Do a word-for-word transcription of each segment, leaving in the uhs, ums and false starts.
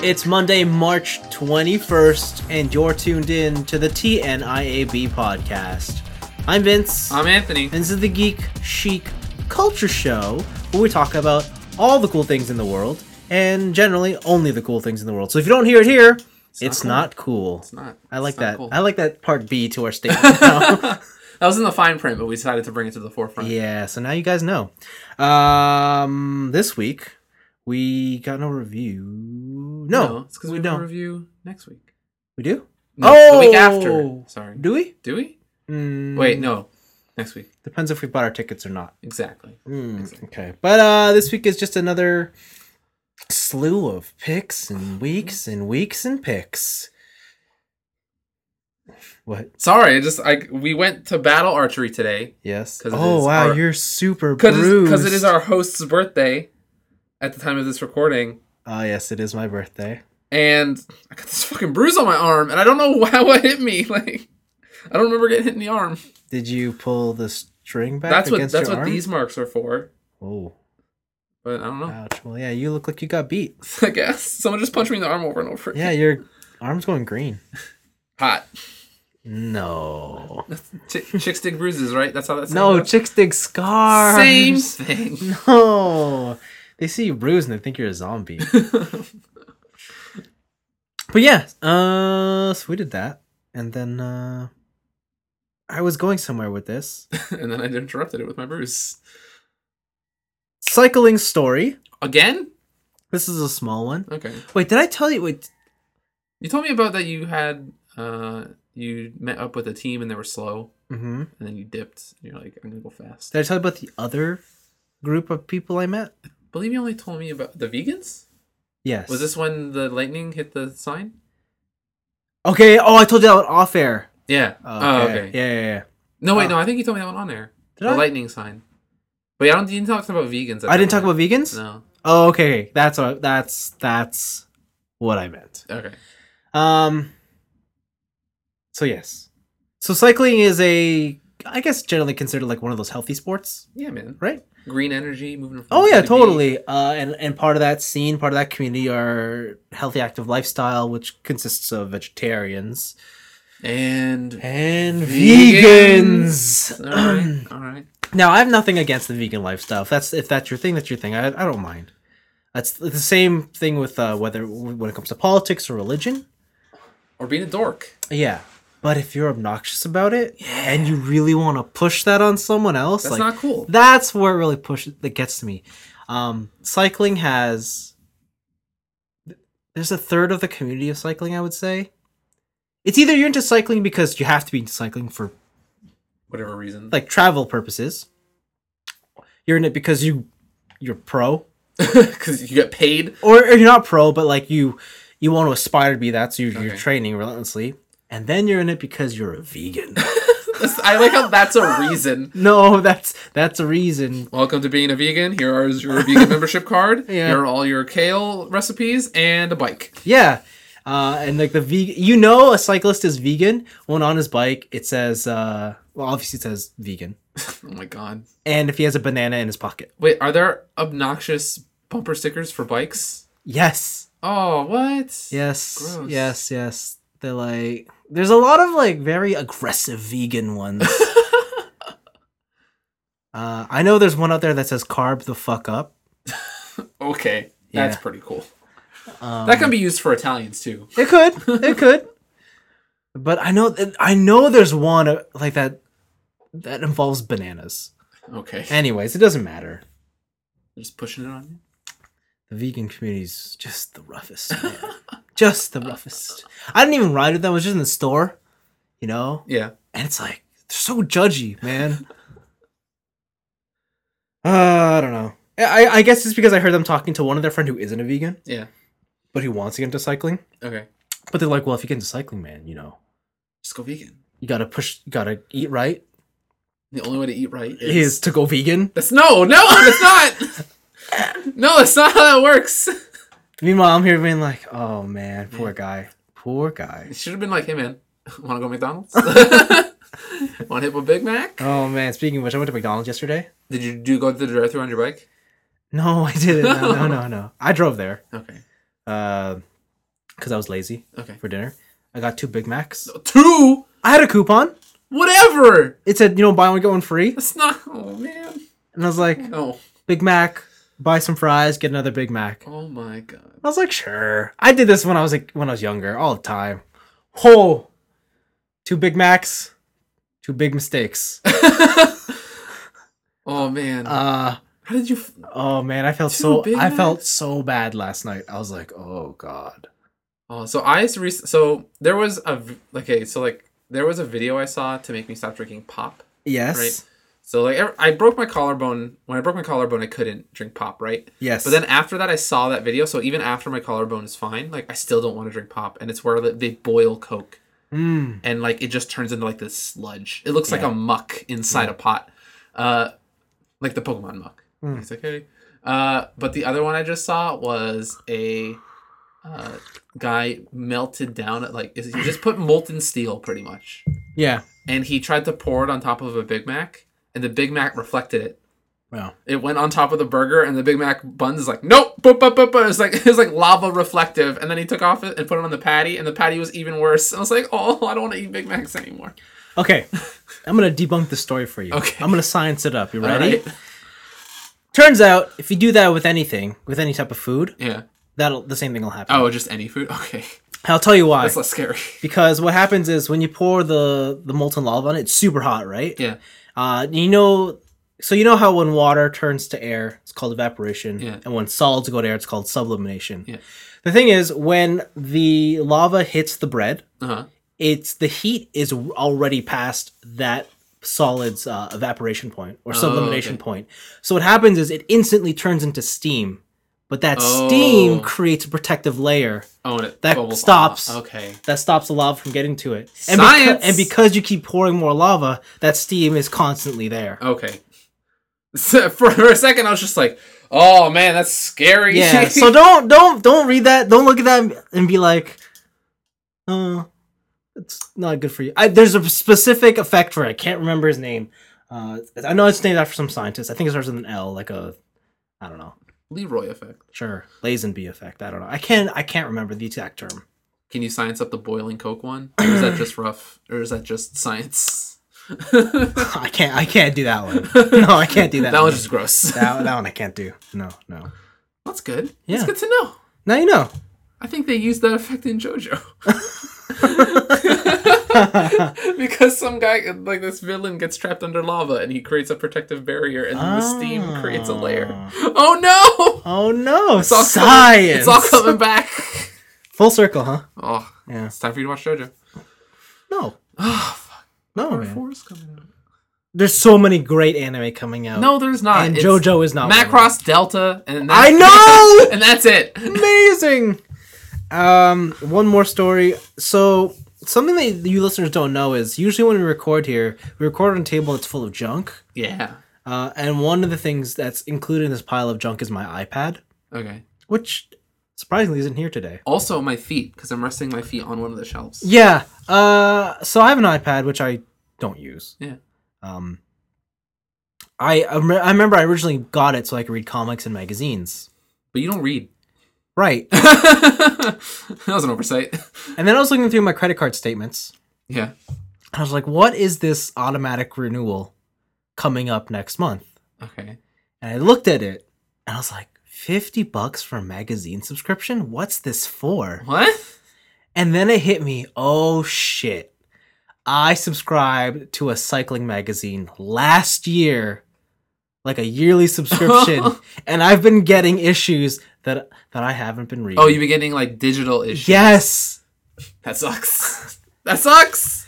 It's Monday, March twenty-first, and you're tuned in to the T N I A B podcast. I'm Vince. I'm Anthony. And this is the Geek Chic Culture Show, where we talk about all the cool things in the world, and generally only the cool things in the world. So if you don't hear it here, it's, it's not, cool. not cool. It's not. I like it's not that. Cool. I like that part B to our statement now. That was in the fine print, but we decided to bring it to the forefront. Yeah, so now you guys know. Um, this week, we got no review. No, no it's because we, we don't don't. review next week. We do? No, oh! the week after. Sorry. Do we? Do we? Mm, Wait, no. Next week. Depends if we bought our tickets or not. Exactly. Mm, exactly. Okay. But uh, this week is just another slew of picks and weeks and weeks and picks. What? Sorry, I just I we went to battle archery today. Yes. 'Cause it Oh, is wow, our- you're super bruised. Because it is our host's birthday at the time of this recording. Oh, yes, it is my birthday. And I got this fucking bruise on my arm, and I don't know how it hit me. Like, I don't remember getting hit in the arm. Did you pull the string back That's what against that's your what arm? these marks are for. Oh, But I don't know. ouch. Well, yeah, you look like you got beat. I guess someone just punched me in the arm over and over. Yeah, your arm's going green. Hot. No. Ch- chicks dig bruises, right? That's how that's. No, chicks dig scars. Same thing. No. They see you bruised and they think you're a zombie. But yeah, uh, so we did that. And then uh, I was going somewhere with this. And then I interrupted it with my bruise. Cycling story. Again? This is a small one. Okay. Wait, did I tell you? Wait. You told me about that you had, uh, you met up with a team and they were slow. Mm-hmm. And then you dipped. And you're like, I'm going to go fast. Did I tell you about the other group of people I met? I believe you only told me about the vegans? Yes. Was this when the lightning hit the sign? Okay. Oh, I told you that one off air. Yeah. Oh, Oh, okay. Yeah, yeah, yeah. No, wait, Oh. no, I think you told me that one on there. Did the I? lightning sign. But yeah, I don't, you didn't talk about vegans. at I that didn't talk point. about vegans? No. Oh, okay. That's what, that's, that's what I meant. Okay. Um. So yes, so cycling is a, I guess, generally considered like one of those healthy sports, Yeah, man. right? Green energy, moving from Oh A yeah, to B. totally. Uh, and and part of that scene, part of that community are healthy, active lifestyle, which consists of vegetarians And and Vegans. vegans. all right, all right. Now, I have nothing against the vegan lifestyle. If that's if that's your thing, that's your thing. I I don't mind. That's the same thing with uh, whether when it comes to politics or religion. Or being a dork. Yeah. But if you're obnoxious about it and you really want to push that on someone else, That's like, not cool. that's where it really pushes that gets to me. Um, cycling has there's a third of the community of cycling, I would say. It's either you're into cycling because you have to be into cycling for Whatever reason. like travel purposes. You're in it because you you're pro. Because you get paid. Or, or you're not pro, but like you you want to aspire to be that, so you're, you're Okay. training relentlessly. And then you're in it because you're a vegan. That's- I like how that's a reason. No, that's that's a reason. Welcome to being a vegan. Here is your vegan membership card. Yeah. Here are all your kale recipes and a bike. Yeah. Uh, and like the vegan, you know, a cyclist is vegan when on his bike it says, uh, well, obviously it says vegan. Oh my god. And if he has a banana in his pocket. Wait, are there obnoxious bumper stickers for bikes? Yes. Oh, what? Yes. Gross. Yes. Yes. They're like, there's a lot of like very aggressive vegan ones. uh, I know there's one out there that says carb the fuck up. Okay. That's Yeah. pretty cool. Um, That can be used for Italians too. It could. It could. But I know that I know there's one uh, like that that involves bananas. Okay. Anyways, it doesn't matter. Just pushing it on you. The vegan community's just the roughest, man. Just the roughest. I didn't even ride with them. I was just in the store, you know? Yeah. And it's like, they're so judgy, man. uh, I don't know. I, I guess it's because I heard them talking to one of their friend who isn't a vegan, Yeah. but who wants to get into cycling. Okay. But they're like, well, if you get into cycling, man, you know, Just go vegan. you gotta push, you gotta eat right. The only way to eat right is, Is to go vegan. That's no, no, that's not. No, that's not how that works. Meanwhile, I'm here being like, oh man, poor guy. Poor guy. It should have been like, hey man, want to go McDonald's? Want to hit a Big Mac? Oh man, speaking of which, I went to McDonald's yesterday. Did you do you go to the drive-thru on your bike? No, I didn't. No, no, no, no. I drove there. Okay. Uh, because I was lazy Okay. for dinner. I got two Big Macs. Two? I had a coupon. Whatever! It said, you know, buy one, get one free. That's not... Oh, man. And I was like, No. Big Mac, buy some fries, get another Big Mac. Oh, my God. I was like, sure. I did this when I was like when I was younger, all the time. Oh, two Big Macs, two big mistakes. Oh, man. Uh, How did you... F- oh man, I felt Two so Big I felt Macs? so bad last night. I was like, oh god. Oh, so I used to... Re- so there was a... v- Okay, so, like, there was a video I saw to make me stop drinking pop. Yes. Right. So, like, ev- I broke my collarbone. When I broke my collarbone, I couldn't drink pop, right? Yes. But then after that, I saw that video. So even after my collarbone is fine, like, I still don't want to drink pop. And it's where they they boil Coke. Mm. And, like, it just turns into, like, this sludge. It looks like Yeah. a muck inside a pot. Uh, like the Pokemon muck. Mm. It's okay. Uh, but the other one I just saw was a uh, guy melted down at, like, he just put molten steel, pretty much. Yeah. And he tried to pour it on top of a Big Mac. And the Big Mac reflected it. Wow. It went on top of the burger, and the Big Mac buns is like, nope, boop, boop, boop, boop. It was like it was like lava reflective, and then he took off it and put it on the patty, and the patty was even worse. And I was like, oh, I don't want to eat Big Macs anymore. Okay. I'm gonna debunk the story for you. Okay. I'm gonna science it up. You All ready? right. Turns out, if you do that with anything, with any type of food, Yeah. that'll the same thing will happen. Oh, just any food. Okay, I'll tell you why. that's less scary. Because what happens is when you pour the the molten lava on it, it's super hot, right? Yeah. Uh, you know, so you know how when water turns to air, it's called evaporation, Yeah. and when solids go to air, it's called sublimation. Yeah. The thing is, when the lava hits the bread, Uh huh. it's the heat is already past that solid's uh, evaporation point or Oh, sublimation okay. point. So what happens is it instantly turns into steam, but that Oh. steam creates a protective layer Oh, and it That bubbles stops. off. Okay. that stops the lava from getting to it. And, Science! beca- and because you keep pouring more lava, that steam is constantly there. Okay. So for a second, I was just like, "Oh man, that's scary." Yeah, so don't don't don't read that. Don't look at that and be like, "Oh, it's not good for you." I, there's a specific effect for it. I can't remember his name. Uh, I know it's named after some scientist. I think it starts with an L, like a, I don't know. Leroy effect. Sure, Lazenby effect. I don't know. I can't. I can't remember the exact term. Can you science up the boiling Coke one, or is that just rough, or is that just science? I can't. I can't do that one. No, I can't do that. That one. one's just gross. that, that one I can't do. No, no. That's good. Yeah. That's good to know. Now you know. I think they used that effect in JoJo. Because some guy, like this villain, gets trapped under lava and he creates a protective barrier, and then the steam creates a layer. Oh no! Oh no! It's all Science. Coming, it's all coming back. Full circle, huh? Oh, Yeah. it's time for you to watch JoJo. No. Oh, fuck. No, Part man. four is coming out. There's so many great anime coming out. No, there's not. and It's JoJo is not. one of them. Macross Delta, and I that's, know. and that's it. Amazing. Um, one more story. So something that you listeners don't know is usually when we record here, we record on a table that's full of junk. Yeah. Uh, and one of the things that's included in this pile of junk is my iPad, Okay. which surprisingly isn't here today. Also, my feet, because I'm resting my feet on one of the shelves. Yeah. Uh, so I have an iPad which I don't use. Yeah. Um, I I rem- I remember I originally got it so I could read comics and magazines. But you don't read. Right. That was an oversight. And then I was looking through my credit card statements. Yeah. I was like, what is this automatic renewal coming up next month? Okay. And I looked at it and I was like, fifty bucks for a magazine subscription? What's this for? What? And then it hit me, oh shit. I subscribed to a cycling magazine last year, like a yearly subscription, and I've been getting issues that that I haven't been reading. Oh, you've been getting like digital issues. Yes. That sucks. That sucks.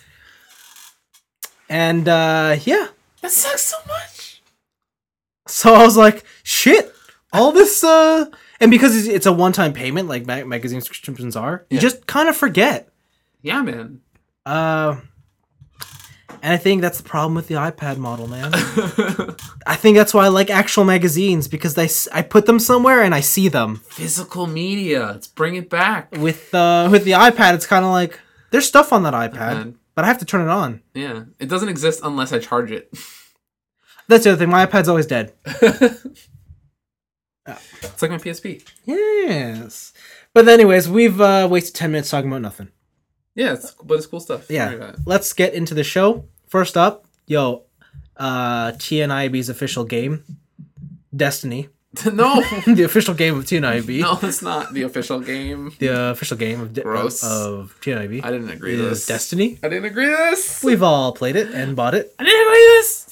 And uh yeah. That sucks so much. So I was like, shit, all this, uh, and because it's, it's a one-time payment, like ma- magazine subscriptions are, you Yeah. just kind of forget. Yeah, man. Uh, and I think that's the problem with the iPad model, man. I think that's why I like actual magazines, because they, s- I put them somewhere and I see them. Physical media. Let's bring it back. With, uh, with the iPad, it's kind of like, there's stuff on that iPad, Man. but I have to turn it on. Yeah. It doesn't exist unless I charge it. That's the other thing, my iPad's always dead. It's like my P S P. Yes. But anyways, we've uh, wasted ten minutes talking about nothing. Yeah, it's, but it's cool stuff. Don't worry Yeah, about it. let's get into the show. First up, yo, uh, T N I B's official game, Destiny. No, The official game of T N I B. no, it's not the official game. The official game of, De- Gross. of T N I B I didn't agree to is this. Destiny. I didn't agree to this. We've all played it and bought it. I didn't agree to this.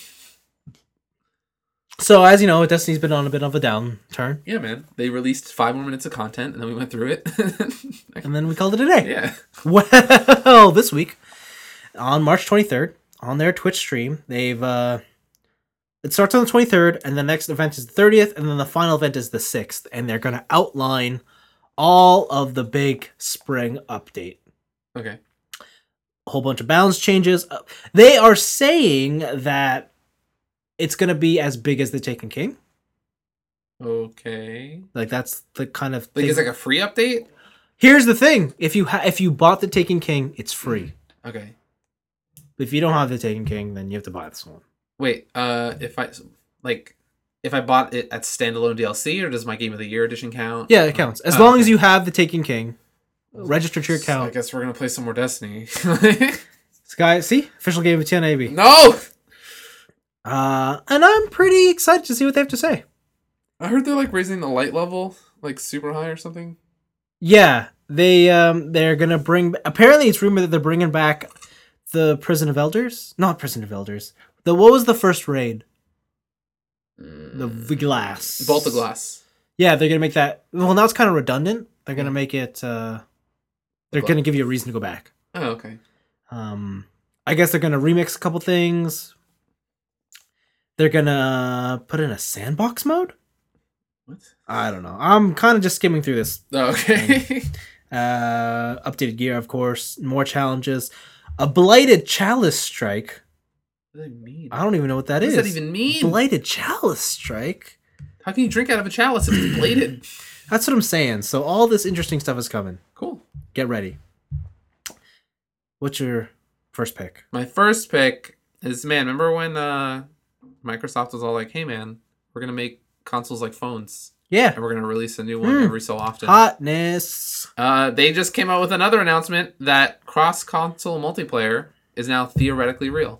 So, as you know, Destiny's been on a bit of a downturn, Yeah, man. They released five more minutes of content, and then we went through it. and then we called it a day. Yeah. Well, this week, on March twenty-third, on their Twitch stream, they've, uh, it starts on the twenty-third, and the next event is the thirtieth, and then the final event is the sixth, and they're going to outline all of the big spring update. Okay. A whole bunch of balance changes. Uh, They are saying that it's going to be as big as the Taken King. Okay. Like, that's the kind of Like, thing. it's like a free update? Here's the thing. If you ha- if you bought the Taken King, it's free. Okay. If you don't have the Taken King, then you have to buy this one. Wait, uh, if I, like, if I bought it at standalone D L C, or does my Game of the Year edition count? Yeah, it counts. As Oh, long okay. as you have the Taken King, register to your So I account. guess we're gonna play some more Destiny. Sky, see? Official game of T N A B. No! Uh, and I'm pretty excited to see what they have to say. I heard they're, like, raising the light level, like, super high or something. Yeah, they, um, they're gonna bring... Apparently, it's rumored that they're bringing back the Prison of Elders? Not Prison of Elders. The What was the first raid? The, the Glass. Vault of Glass. Yeah, they're gonna make that... Well, now it's kind of redundant. They're gonna make it, uh... They're Gla- gonna give you a reason to go back. Oh, okay. Um, I guess they're gonna remix a couple things. They're gonna put in a sandbox mode? What? I don't know. I'm kind of just skimming through this. Oh, okay. Uh, updated gear, of course. More challenges. A blighted chalice strike. What does that mean? I don't even know what that What is. does that even mean? Blighted chalice strike? How can you drink out of a chalice if it's bladed? That's what I'm saying. So all this interesting stuff is coming. Cool. Get ready. What's your first pick? My first pick is, man, remember when uh, Microsoft was all like, hey, man, we're going to make consoles like phones, Yeah. and we're going to release a new one Mm. every so often. Hotness. Uh, they just came out with another announcement that cross-console multiplayer is now theoretically real.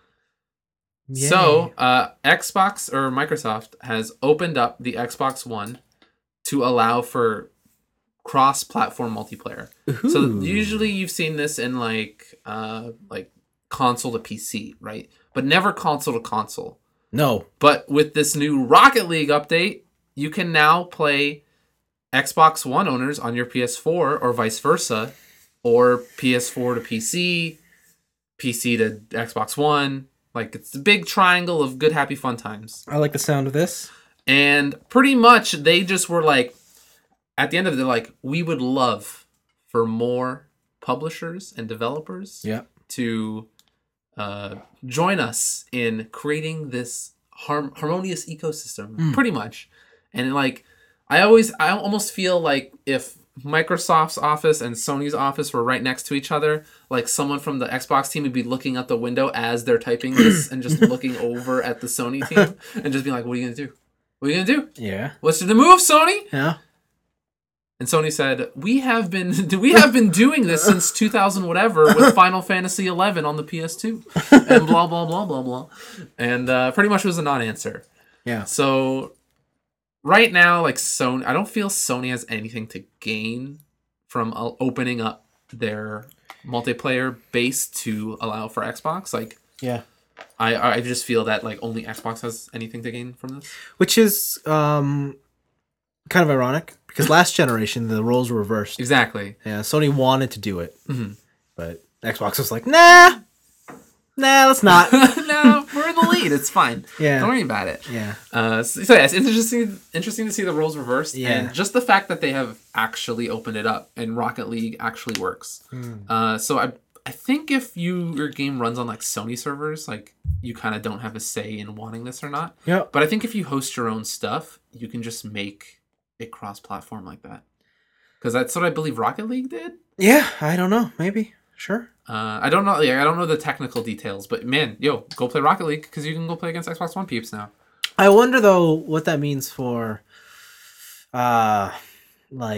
Yay. So, uh, Xbox or Microsoft has opened up the Xbox One to allow for cross-platform multiplayer. So Ooh. usually you've seen this in like uh, like console to P C, right? But never console to console. No. But with this new Rocket League update, you can now play Xbox One owners on your P S four or vice versa, or P S four to P C, P C to Xbox One. Like, it's a big triangle of good, happy, fun times. I like the sound of this. And pretty much they just were like, at the end of it, they're like, we would love for more publishers and developers Yeah. to uh, join us in creating this har- harmonious ecosystem, Mm. pretty much. And like, I always, I almost feel like if Microsoft's office and Sony's office were right next to each other, like someone from the Xbox team would be looking out the window as they're typing this and just looking over at the Sony team and just being like, what are you going to do? What are you going to do? Yeah. What's the move, Sony? Yeah. And Sony said, "We have been we have been doing this since two thousand whatever with Final Fantasy eleven on the P S two, and blah blah blah blah blah," and uh, pretty much was a non-answer. Yeah. So right now, like Sony, I don't feel Sony has anything to gain from uh, opening up their multiplayer base to allow for Xbox. Like, Yeah. I I just feel that like only Xbox has anything to gain from this. Which is um kind of ironic because last generation the roles were reversed. Exactly. Yeah, Sony wanted to do it, Mhm. but Xbox was like, nah, nah, let's not. No, we're in the lead. It's fine. Yeah. Don't worry about it. Yeah. Uh, so, so yeah, it's interesting. Interesting to see the roles reversed, Yeah. and just the fact that they have actually opened it up and Rocket League actually works. Mm. Uh, so I I think if you your game runs on like Sony servers, like you kind of don't have a say in wanting this or not. Yep. But I think if you host your own stuff, you can just make it cross-platform like that. Because that's what I believe Rocket League did. Yeah, I don't know. Maybe. Sure. Uh, I don't know. Yeah, I don't know the technical details, but man, yo, go play Rocket League because you can go play against Xbox One peeps now. I wonder though what that means for, uh, like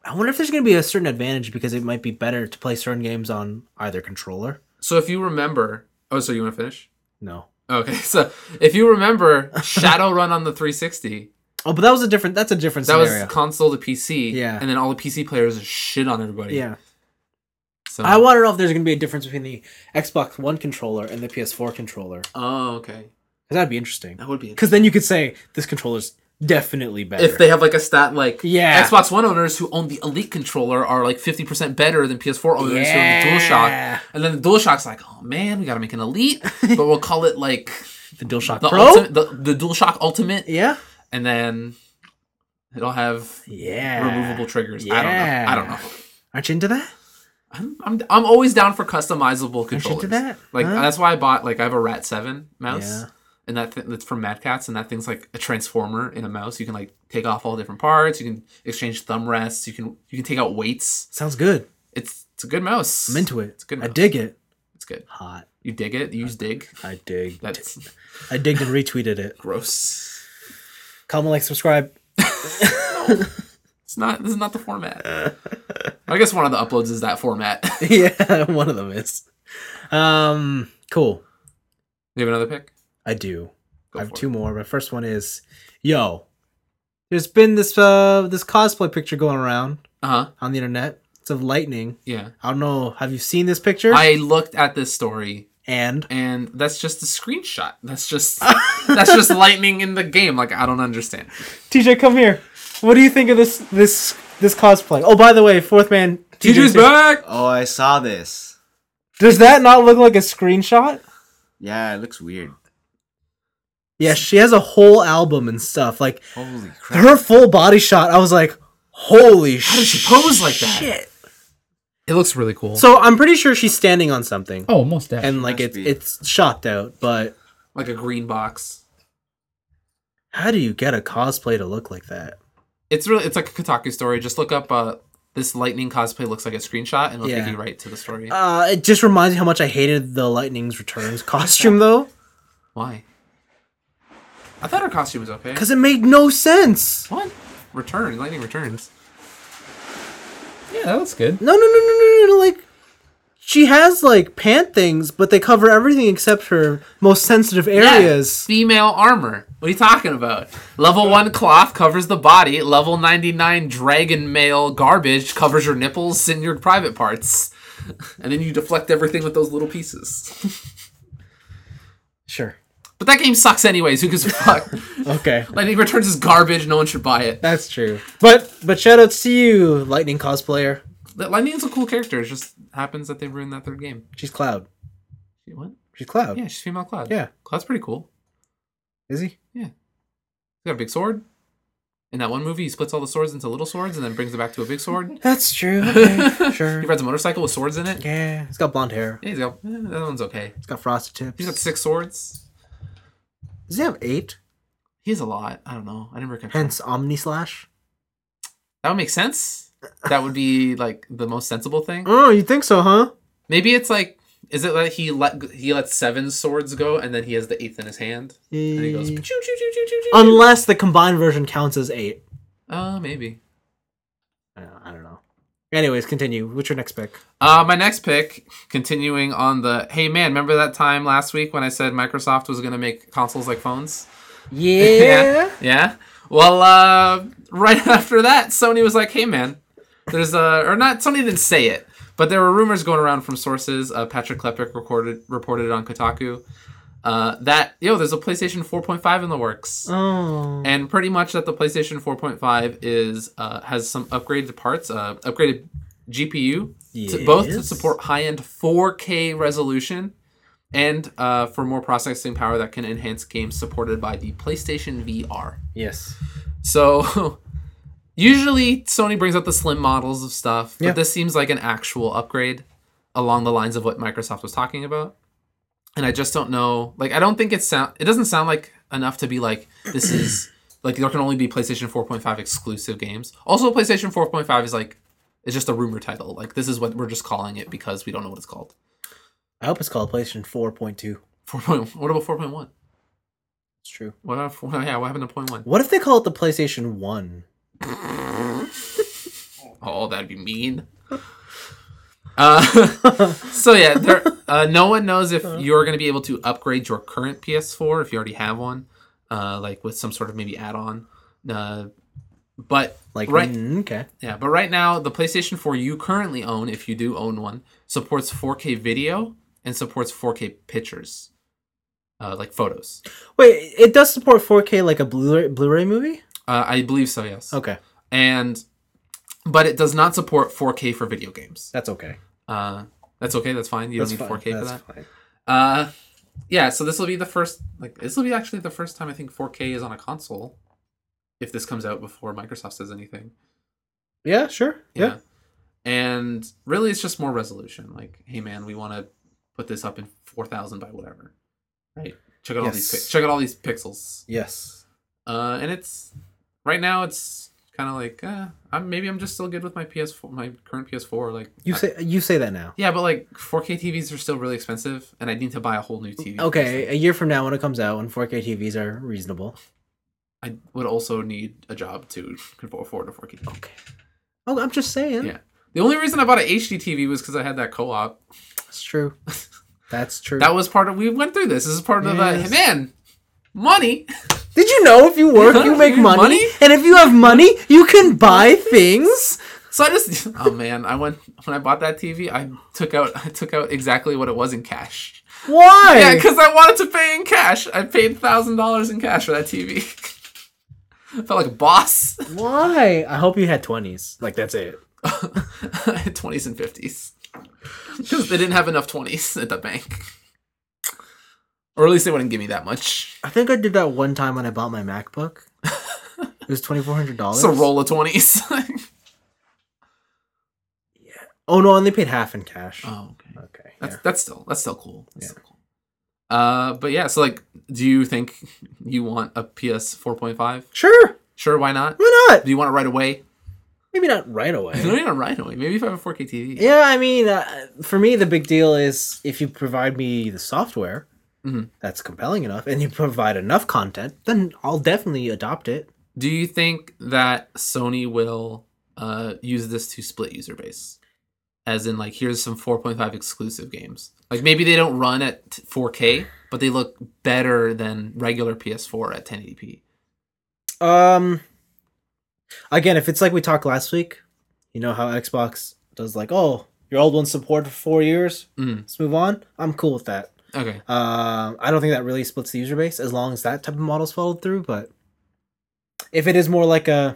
I wonder if there's going to be a certain advantage because it might be better to play certain games on either controller. So if you remember, oh, so you want to finish? No. Okay, so if you remember, Shadowrun on the three sixty. Oh, but that was a different. That's a different That scenario. was console to P C. Yeah. And then all the P C players shit on everybody. Yeah. So I want to know if there's going to be a difference between the Xbox One controller and the P S four controller. Oh, okay. Because that'd be interesting. That would be. Because then you could say this controller's definitely better. If they have like a stat like Yeah. Xbox One owners who own the Elite controller are like fifty percent better than P S four owners Yeah. who own the DualShock. And then the DualShock's like, oh man, we gotta make an Elite, but we'll call it like the DualShock the, Pro? ultimate, the, the DualShock Ultimate. Yeah. And then it'll have Yeah. removable triggers. Yeah. I don't know. I don't know. Aren't you into that? I'm, I'm I'm always down for customizable Aren't you controllers. into that? Like Huh? that's why I bought like I have a Rat seven mouse. Yeah. And that th- that's from Mad Cats, and that thing's like a transformer in a mouse. You can like take off all different parts. You can exchange thumb rests. You can you can take out weights. Sounds good. It's it's a good mouse. I'm into it. It's a good. I Mouse. dig it. It's good. Hot. You dig it? You use dig? I dig. That's I digged and retweeted it. gross. Comment, like, subscribe. It's not. This is not the format. I guess one of the uploads is that format. Yeah, one of them is. Um, cool. You have another pick? I do. Go I have for two it. more. My first one is, yo, there's been this uh this cosplay picture going around Uh huh. on the internet. It's of Lightning. Yeah. I don't know. Have you seen this picture? I looked at this story, and and that's just a screenshot. That's just that's just lightning in the game. Like I don't understand. T J, come here. What do you think of this this this cosplay? Oh, by the way, fourth man. T J's back. Oh, I saw this. Does that not look like a screenshot? Yeah, it looks weird. Yeah, she has a whole album and stuff. Like Holy crap. her full body shot, I was like, holy shit. How does she pose like that? It looks really cool. So I'm pretty sure she's standing on something. oh, most definitely. And like must it's be. it's shot out, but Like a green box. how do you get a cosplay to look like that? It's really it's like a Kotaku story. Just look up uh this lightning cosplay looks like a screenshot and it'll Yeah. take you right to the story. Uh, it just reminds me how much I hated the Lightning's Returns costume though, Why? I thought her costume was okay. because it made no sense. What? Return, lightning returns. Yeah, that looks good. No, no, no, no, no, no, like she has like pant things, but they cover everything except her most sensitive areas. Female armor. What are you talking about? Level one cloth covers the body. Level ninety-nine dragon mail garbage covers your nipples and your private parts. And then you deflect everything with those little pieces. Sure. But that game sucks anyways. Who gives a fuck? Okay. Lightning Returns is garbage. No one should buy it. That's true. But but shout outs to you, Lightning cosplayer. That Lightning's a cool character. It just happens that they ruined that third game. She's Cloud. What? She's Cloud. Yeah, she's female Cloud. Yeah. Cloud's pretty cool. Is he? He's got a big sword. In that one movie, he splits all the swords into little swords and then brings it back to a big sword. That's true. Okay. Sure. He rides a motorcycle with swords in it. Yeah. He's got blonde hair. Yeah, he's got, eh, that one's okay. He's got frosted tips. He's got six swords. Does he have eight? He has a lot. I don't know. I never kept Hence Omni Slash. That would make sense. That would be like the most sensible thing. Oh, you think so, huh? Maybe it's like, is it like he let he lets seven swords go and then he has the eighth in his hand and he goes choo choo choo choo choo choo. Unless the combined version counts as eight. Uh, maybe. I don't, I don't know. Anyways, continue. What's your next pick? Uh, my next pick, continuing on the, hey man, remember that time last week when I said Microsoft was going to make consoles like phones? Yeah. Yeah. Well, uh, right after that, Sony was like, hey man, there's a, or not, Sony didn't say it, but there were rumors going around from sources. Uh, Patrick Klepek recorded, reported on Kotaku uh, that, yo, there's a PlayStation four point five in the works. Oh. And pretty much that the PlayStation four point five is uh, has some upgraded parts, uh, upgraded G P U, to, both to Yes. support high-end four K resolution and uh, for more processing power that can enhance games supported by the PlayStation V R. Yes. So usually Sony brings out the slim models of stuff, but Yeah. this seems like an actual upgrade along the lines of what Microsoft was talking about. And I just don't know. Like, I don't think it sound. It doesn't sound like enough to be like this is like there can only be PlayStation four point five exclusive games. Also, PlayStation four point five is like it's just a rumor title. Like this is what we're just calling it because we don't know what it's called. I hope it's called PlayStation four point two. Four point. What about four point one? It's true. What? What? Yeah. What happened to point one? What if they call it the PlayStation one? Oh, that'd be mean. Uh, so yeah, there, uh, no one knows if you're going to be able to upgrade your current P S four if you already have one, uh, like with some sort of maybe add-on. Uh, but Like, right, mm, okay. yeah, but right now the PlayStation four you currently own, if you do own one, supports four K video and supports four K pictures, uh, like photos. Wait, it does support four K like a Blu-ray, Blu-ray movie? Uh, I believe so, yes. Okay, And but it does not support four K for video games. that's okay. Uh, that's okay. That's fine. You That's don't need fine. four K for That's that. fine. Uh, yeah. So this will be the first. Like this will be actually the first time I think four K is on a console. If this comes out before Microsoft says anything. Yeah, sure. Yeah. Yeah. And really, it's just more resolution. Like, hey man, we want to put this up in four thousand by whatever. Right. Check out all these. Yes. Pi- check out all these pixels. Yes. Uh, and it's right now it's kind of like uh, I'm maybe I'm just still good with my P S four, my current P S four. Like You I- say you say that now. yeah, but like four K T Vs are still really expensive, and I need to buy a whole new T V. Okay, a year from now when it comes out, when four K T Vs are reasonable. I would also need a job to afford a four K T V. Okay. Oh, I'm just saying. Yeah. The only reason I bought an H D T V was because I had that co-op. It's true. That's true. That was part of. We went through this. This is part of Yes. the man money. Did you know if you work, you make money? Money? And if you have money, you can buy things? So I just. Oh man, I went when I bought that T V. I took out. I took out exactly what it was in cash. Why? Yeah, because I wanted to pay in cash. I paid thousand dollars in cash for that T V. I felt like a boss. Why? I hope you had twenties. Like, that's it. I had twenties and fifties. Because they didn't have enough twenties at the bank. Or at least they wouldn't give me that much. I think I did that one time when I bought my MacBook. It was twenty-four hundred dollars. It's a roll of twenties. Oh, no, and they paid half in cash. Oh, okay. Okay. That's yeah. that's still that's still cool. That's Yeah. still cool. Uh, but yeah, so like, do you think you want a P S four point five? Sure. Sure, why not? Why not? Do you want it right away? Maybe not right away. No, not right away. Maybe if I have a four K T V. Yeah, I mean, uh, for me, the big deal is if you provide me the software Mhm. that's compelling enough and you provide enough content, then I'll definitely adopt it. Do you think that Sony will uh, use this to split user base? As in, like, here's some four point five exclusive games. Like, maybe they don't run at four K, but they look better than regular P S four at ten eighty p. Um, again, if it's like we talked last week, you know how Xbox does like, oh, your old one's support for four years, Mm. let's move on. I'm cool with that. Okay. Um, I don't think that really splits the user base as long as that type of model's followed through. But if it is more like a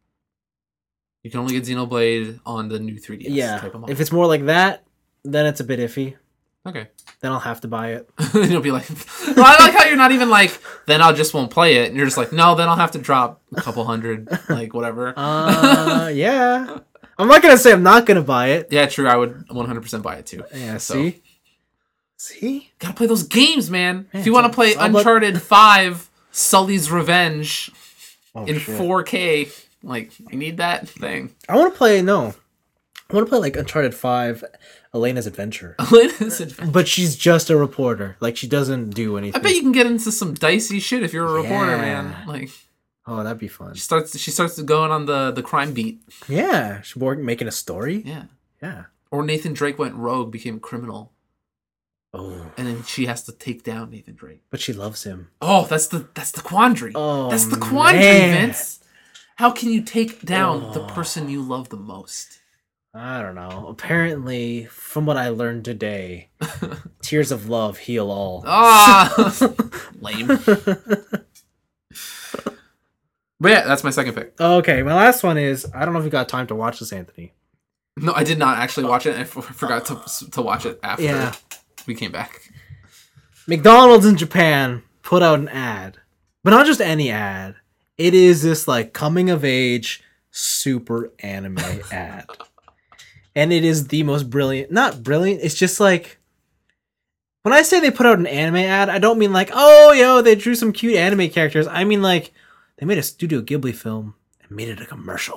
You can only get Xenoblade on the new three D S yeah, type of model. if it's more like that, then it's a bit iffy. Okay. Then I'll have to buy it. You'll be like, well, I like how you're not even like, then I'll just won't play it. And you're just like, no, then I'll have to drop a couple hundred, like whatever. Uh, yeah. I'm not gonna say I'm not gonna buy it. Yeah, true. I would one hundred percent buy it too. Yeah. So- See. See. Gotta play those games, man. Man, if you want to it's- play it's all about- Uncharted five, Sully's Revenge Oh, in shit. four K, like, you need that thing. I want to play. No. I want to play like Uncharted five, Elena's Adventure. I But she's just a reporter. Like she doesn't do anything. bet you can get into some dicey shit if you're a reporter, Yeah. man. Like, Oh, that'd be fun. she starts she starts going on the, the crime beat. Yeah, she's work- making a story. Yeah. Yeah. Or Nathan Drake went rogue, became a criminal, Oh, and then she has to take down Nathan Drake. but she loves him. Oh, that's the that's the quandary. Oh, that's the quandary, man. Vince. How can you take down the Oh. person you love the most? I don't know. Apparently, from what I learned today, tears of love heal all. Ah, lame. But yeah, that's my second pick. Okay, my last one is I don't know if you got time to watch this, Anthony. No, I did not actually watch it. I f- forgot to to watch it after Yeah. we came back. McDonald's in Japan put out an ad, but not just any ad. It is this like coming of age super anime ad. And it is the most brilliant, not brilliant, it's just like when I say they put out an anime ad, I don't mean like, oh, yo, they drew some cute anime characters. I mean like they made a Studio Ghibli film and made it a commercial.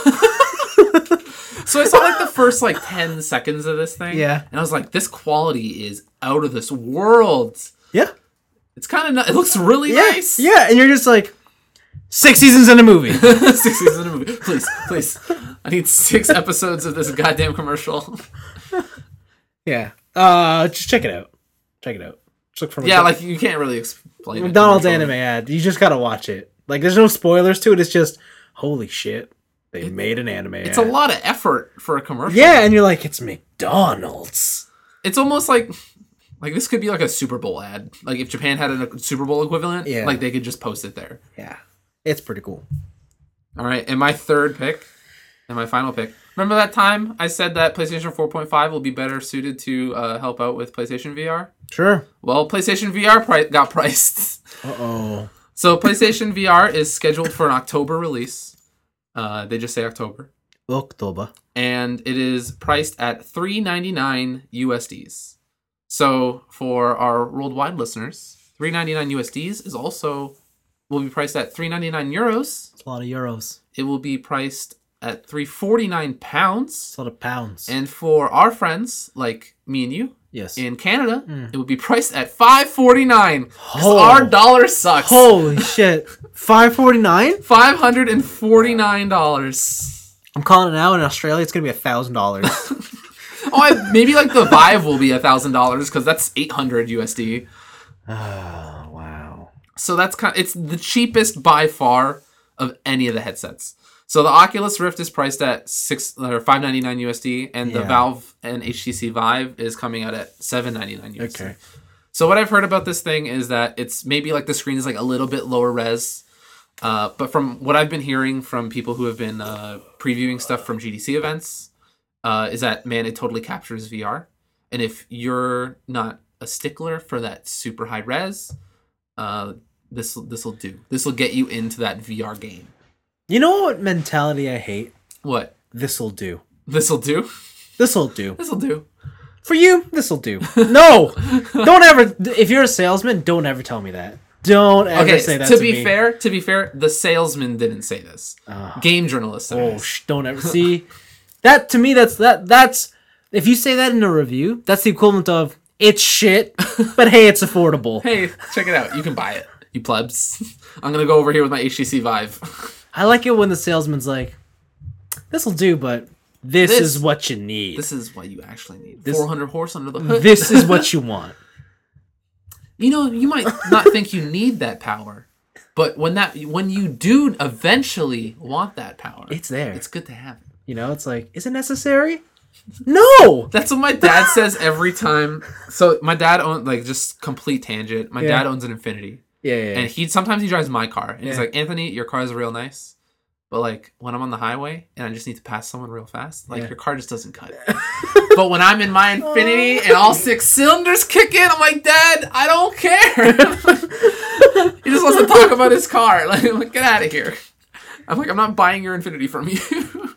So I saw like the first like ten seconds of this thing. Yeah. And I was like, this quality is out of this world. Yeah. It's kind of, it looks really Yeah. nice. Yeah, and you're just like six seasons in a movie. Six seasons in a movie. Please, please. I need six episodes of this goddamn commercial. Yeah. Uh, just check it out. Check it out. Just look for Yeah, like you can't really explain it McDonald's commercially. anime ad. You just gotta watch it. Like, there's no spoilers to it. It's just, holy shit, they It- made an anime It's ad. a lot of effort for a commercial. Yeah, and you're like, it's McDonald's. It's almost like like this could be like a Super Bowl ad. Like if Japan had a Super Bowl equivalent, Yeah. like they could just post it there. Yeah, it's pretty cool. All right, and my third pick, and my final pick. Remember that time I said that PlayStation four point five will be better suited to uh, help out with PlayStation V R? Sure. Well, PlayStation V R pri- got priced. Uh-oh. So PlayStation V R is scheduled for an October release. Uh, they just say October. October. And it is priced at three ninety-nine U S Ds. So for our worldwide listeners, three ninety-nine U S Ds is also will be priced at three ninety-nine euros. It's a lot of euros. It will be priced at three forty-nine pounds. It's a lot of pounds. And for our friends like me and you yes. in Canada, Mm. it will be priced at five forty-nine. Because Oh. our dollar sucks. Holy shit. five forty-nine? five hundred forty-nine dollars. I'm calling it now. In Australia, it's going to be one thousand dollars. Oh, I, maybe like the Vive will be one thousand dollars because that's eight hundred U S D. Oh, wow. So that's kind of, it's the cheapest by far of any of the headsets. So the Oculus Rift is priced at six or five ninety-nine U S D, and the Yeah. Valve and H T C Vive is coming out at seven ninety-nine U S D. Okay. So what I've heard about this thing is that it's maybe like the screen is like a little bit lower res, uh, but from what I've been hearing from people who have been uh, previewing stuff from G D C events, uh, is that man, it totally captures V R, and if you're not a stickler for that super high res, uh, this this will do. This will get you into that V R game. You know what mentality I hate? What? This'll do. This'll do. This'll do. This'll do. For you, this'll do. No! Don't ever, if you're a salesman, don't ever tell me that. Don't ever Okay. say that To to be me. fair, to be fair, the salesman didn't say this. Oh. Game journalist said Oh, this. sh- don't ever see that. To me, that's that. That's if you say that in a review, that's the equivalent of it's shit, but hey, it's affordable. Hey, check it out. You can buy it, you plebs. I'm gonna go over here with my H T C Vive. I like it when the salesman's like, "This'll do, but this, This- is what you need. This is what you actually need. This- four hundred horse under the hood. This is what you want." You know, you might not think you need that power, but when that when you do eventually want that power, It's there. It's good to have it. You know, it's like, is it necessary? No. That's what my dad says every time. So my dad owns like just complete tangent. My Yeah. dad owns an Infinity. Yeah, yeah. And he sometimes he drives my car, and he's Yeah. like, Anthony, your car is real nice, but like when I'm on the highway and I just need to pass someone real fast, like Yeah. your car just doesn't cut. But when I'm in my Infinity and all six cylinders kick in, I'm like, Dad, I don't care. He just wants to talk about his car. Like, I'm like, get out of here. I'm like, I'm not buying your Infinity from you.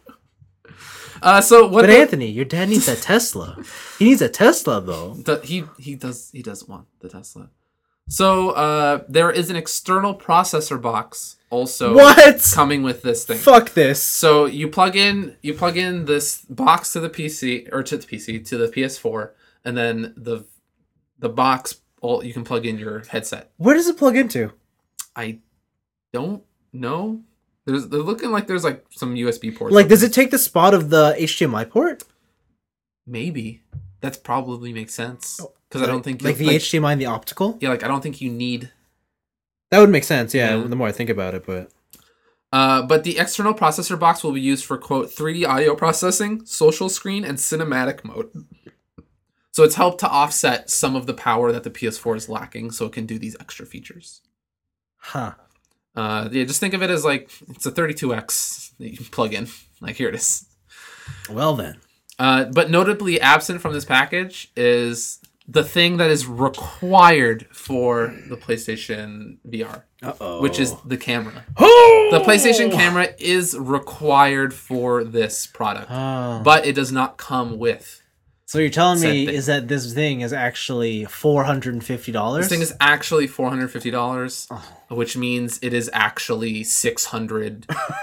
uh, so what? But the- Anthony, your dad needs a Tesla. He needs a Tesla, though. Do- he he does he does want the Tesla. So uh, there is an external processor box also What? coming with this thing. Fuck this. So you plug in you plug in this box to the P C or to the P C to the P S four, and then the the box all you can plug in your headset. Where does it plug into? I don't know. There's they're looking like there's like some U S B ports. Like, does it take the spot of the H D M I port? Maybe that's probably makes sense because I don't think like you- the H D M I and the optical. yeah like I don't think you need. That would make sense. Yeah, Yeah. the more I think about it, but Uh, but the external processor box will be used for, quote, three D audio processing, social screen, and cinematic mode. So it's helped to offset some of the power that the P S four is lacking, so it can do these extra features. huh? Uh, yeah, just think of it as like, it's a thirty-two X that you can plug in. Like, here it is. Well then, Uh, but notably absent from this package is the thing that is required for the PlayStation V R, uh oh, which is the camera. oh! The PlayStation camera is required for this product, Oh. but it does not come with. So you're telling Said me thing. is that this thing is actually four hundred and fifty dollars? This thing is actually four hundred fifty dollars, which means it is actually six hundred.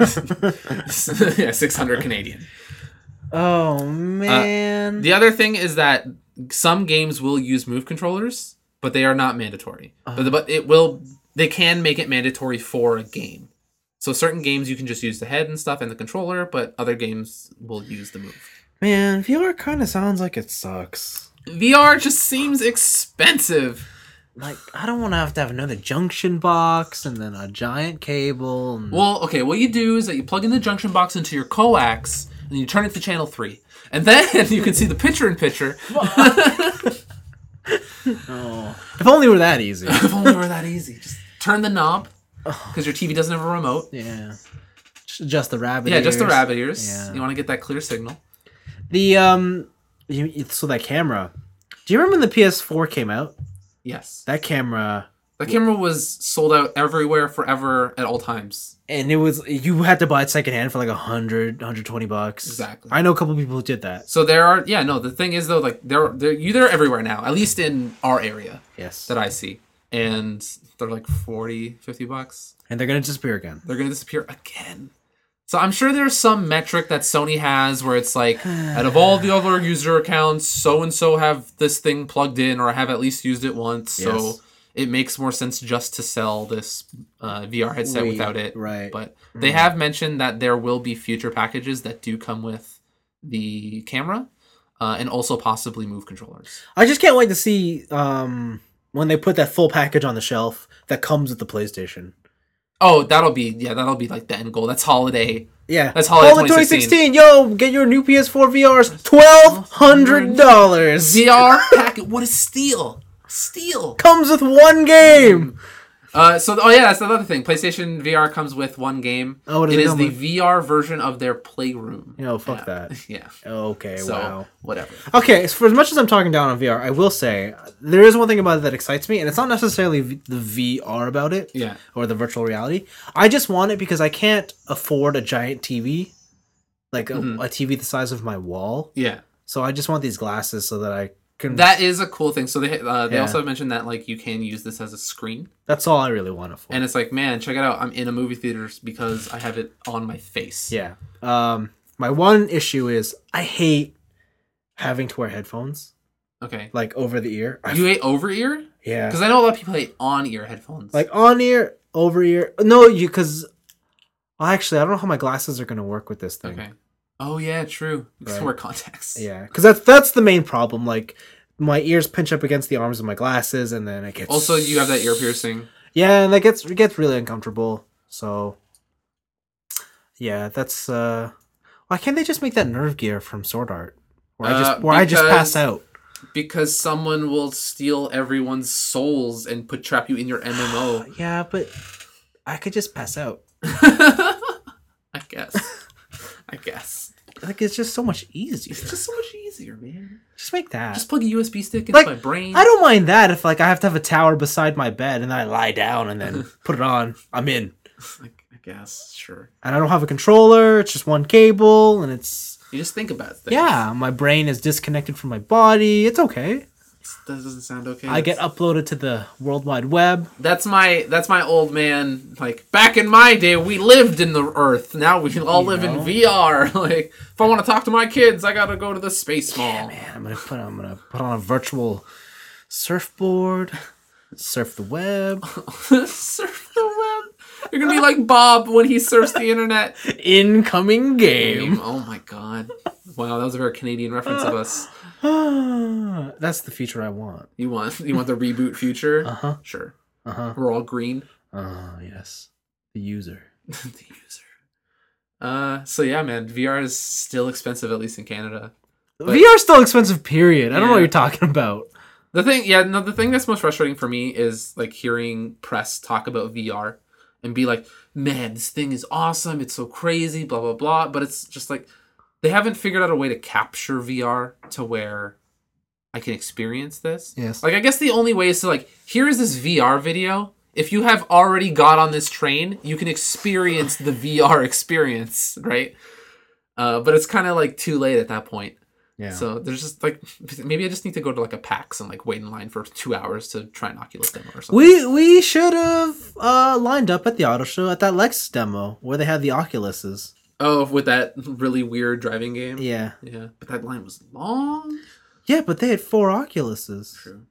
Yeah, six hundred Canadian. Oh man. The other thing is that some games will use Move controllers, but they are not mandatory. But, but it will. They can make it mandatory for a game. So certain games you can just use the head and stuff and the controller, but other games will use the move. Man, V R kind of sounds like it sucks. V R just seems expensive. Like, I don't want to have to have another junction box and then a giant cable. And... Well, okay, what you do is that you plug in the junction box into your coax and you turn it to channel three. And then you can see the picture-in-picture. Oh. If only it were that easy. If only it were that easy. Just turn the knob, because your T V doesn't have a remote. Yeah. Just the rabbit Yeah, ears. just the rabbit ears. Yeah. You want to get that clear signal. The, um... You, so that camera... Do you remember when the P S four came out? Yes. That camera... That camera was sold out everywhere, forever, at all times. And it was... You had to buy it secondhand for like a hundred, hundred twenty bucks. Exactly. I know a couple people who did that. So there are... Yeah, no, the thing is, though, like, they're, they're, you, they're everywhere now. At least in our area. Yes. That I see. And they're like forty, fifty bucks. And they're going to disappear again. They're going to disappear again. So I'm sure there's some metric that Sony has where it's like, out of all the other user accounts, so-and-so have this thing plugged in or have at least used it once. Yes. So it makes more sense just to sell this uh, V R headset Wait, without it. right. But they have mentioned that there will be future packages that do come with the camera uh, and also possibly move controllers. I just can't wait to see um, when they put that full package on the shelf that comes with the PlayStation. Oh, that'll be, yeah, that'll be like the end goal. That's holiday. Yeah. That's holiday Holiday twenty twenty sixteen. sixteen. Yo, get your new P S four V Rs. twelve hundred dollars. V R packet. What a steal. Steal. Comes with one game. Uh, so, oh yeah, that's another thing. PlayStation V R comes with one game. Oh, what does it it is come the with? V R version of their Playroom. Yo, fuck Yeah. that. Yeah. Okay, So, wow. whatever. Okay, so for as much as I'm talking down on V R, I will say there is one thing about it that excites me, and it's not necessarily v- the V R about it. Yeah. Or the virtual reality. I just want it because I can't afford a giant T V. Like a, Mhm. a T V the size of my wall. Yeah. So I just want these glasses so that I can... That is a cool thing. So they uh, they Yeah. also mentioned that like you can use this as a screen, That's all I really want it for. and it's like, man, check it out. I'm in a movie theater because I have it on my face. Yeah. Um, my one issue is I hate having to wear headphones, Okay. like over the ear. I, You hate over ear? yeah. Because I know a lot of people hate on ear headphones. Like on ear, over ear. No, you because well, actually, I don't know how my glasses are gonna work with this thing. okay. Oh yeah, true. You can Right. wear contacts. Yeah, because that's that's the main problem. Like my ears pinch up against the arms of my glasses, and then it gets Also, you have that ear piercing. Yeah, and that gets it gets really uncomfortable. So yeah, that's uh. Why can't they just make that nerve gear from Sword Art, where I Uh, just where I just because- pass out? Because someone will steal everyone's souls and put trap you in your M M O. Yeah, but I could just pass out. I guess. I guess. Like it's just so much easier. It's just so much easier, man. Just make that. Just plug a U S B stick into Like, my brain. I don't mind that if like I have to have a tower beside my bed and then I lie down and then put it on. I'm in. I, I guess, sure. And I don't have a controller. It's just one cable and it's You just think about things. yeah. My brain is disconnected from my body. It's okay. That doesn't sound okay. I get uploaded to the World Wide Web. That's my that's my old man. Like back in my day, we lived in the Earth. Now we all You live know? in V R. Like if I want to talk to my kids, I gotta go to the space mall. Yeah, man. I'm gonna put I'm gonna put on a virtual surfboard, surf the web. Surf the web. You're gonna be like Bob when he surfs the internet. Incoming game. Oh my god! Wow, that was a very Canadian reference of us. That's the feature I want. You want you want the reboot future? Uh huh. Sure. Uh huh. We're all green. Oh yes. The user. The user. Uh, so yeah, man, V R is still expensive, at least in Canada. But- V R is still expensive. Period. I don't know what Yeah. you're talking about. The thing, yeah, no, the thing that's most frustrating for me is like hearing press talk about V R and be like, man, this thing is awesome. It's so crazy, blah, blah, blah. But it's just like, they haven't figured out a way to capture V R to where I can experience this. Yes. Like, I guess the only way is to like, here is this V R video. If you have already got on this train, you can experience the V R experience, right? Uh, but it's kind of like too late at that point. Yeah. So there's just like maybe I just need to go to like a PAX and like wait in line for two hours to try an Oculus demo or something. we we should have uh, lined up at the auto show at that Lexus demo where they had the Oculuses. Oh, with that really weird driving game. Yeah. Yeah, but that line was long. Yeah, but they had four Oculuses. True.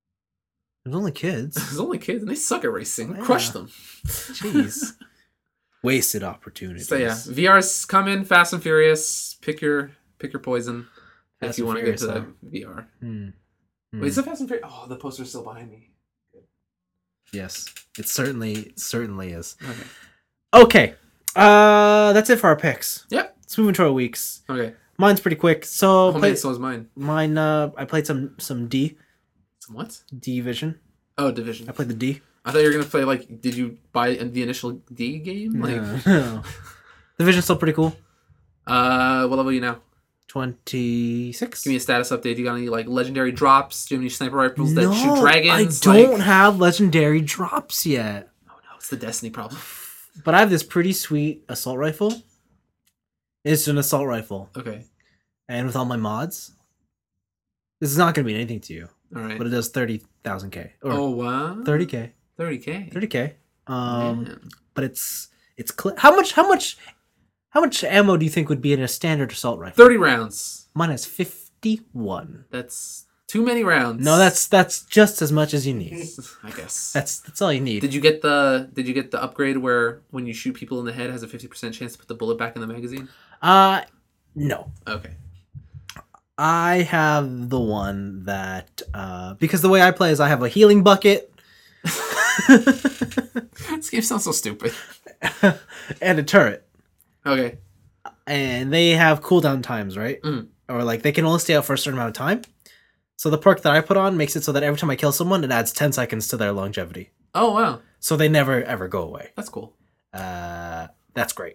There's only kids. There's only kids and they suck at racing. Yeah. Crush them. Jeez. Wasted opportunities. So yeah, V R's coming. Fast and Furious. Pick your pick your poison Fast if you and want to get to Furious, that V R. Hmm. Hmm. Wait, is it Fast and Furious? Oh, the poster's still behind me. Yes, it certainly it certainly is. Okay. Okay, uh, that's it for our picks. Yep. Let's move into our weeks. Okay. Mine's pretty quick. So Oh play- man, so is mine. mine. Uh, I played some some D Some what? Division. Oh, Division. I played the D. I thought you were gonna play like. Did you buy the initial D game? Like, No, no. Division's still pretty cool. uh, what level are you now? Twenty-six. Give me a status update. You got any like legendary drops? Do you have any sniper rifles that No, shoot dragons? I don't Like... have legendary drops yet. Oh no, it's the Destiny problem. But I have this pretty sweet assault rifle. It's an assault rifle, Okay. and with all my mods, this is not going to mean anything to you. All right. But it does thirty thousand K or Oh wow. thirty K, Thirty k. thirty K. Um, Man. but it's it's cl- how much how much how much ammo do you think would be in a standard assault rifle? Thirty rounds. Mine has fifty-one. That's too many rounds. No, that's that's just as much as you need. I guess. That's that's all you need. Did you get the Did you get the upgrade where when you shoot people in the head, it has a fifty percent chance to put the bullet back in the magazine? Uh, no. Okay. I have the one that uh because the way I play is I have a healing bucket This game sounds so stupid. and a turret, Okay. and they have cooldown times, right? Mm. Or like they can only stay out for a certain amount of time. So the perk that I put on makes it so that every time I kill someone, it adds ten seconds to their longevity. Oh wow, So they never ever go away. that's cool. Uh, that's great.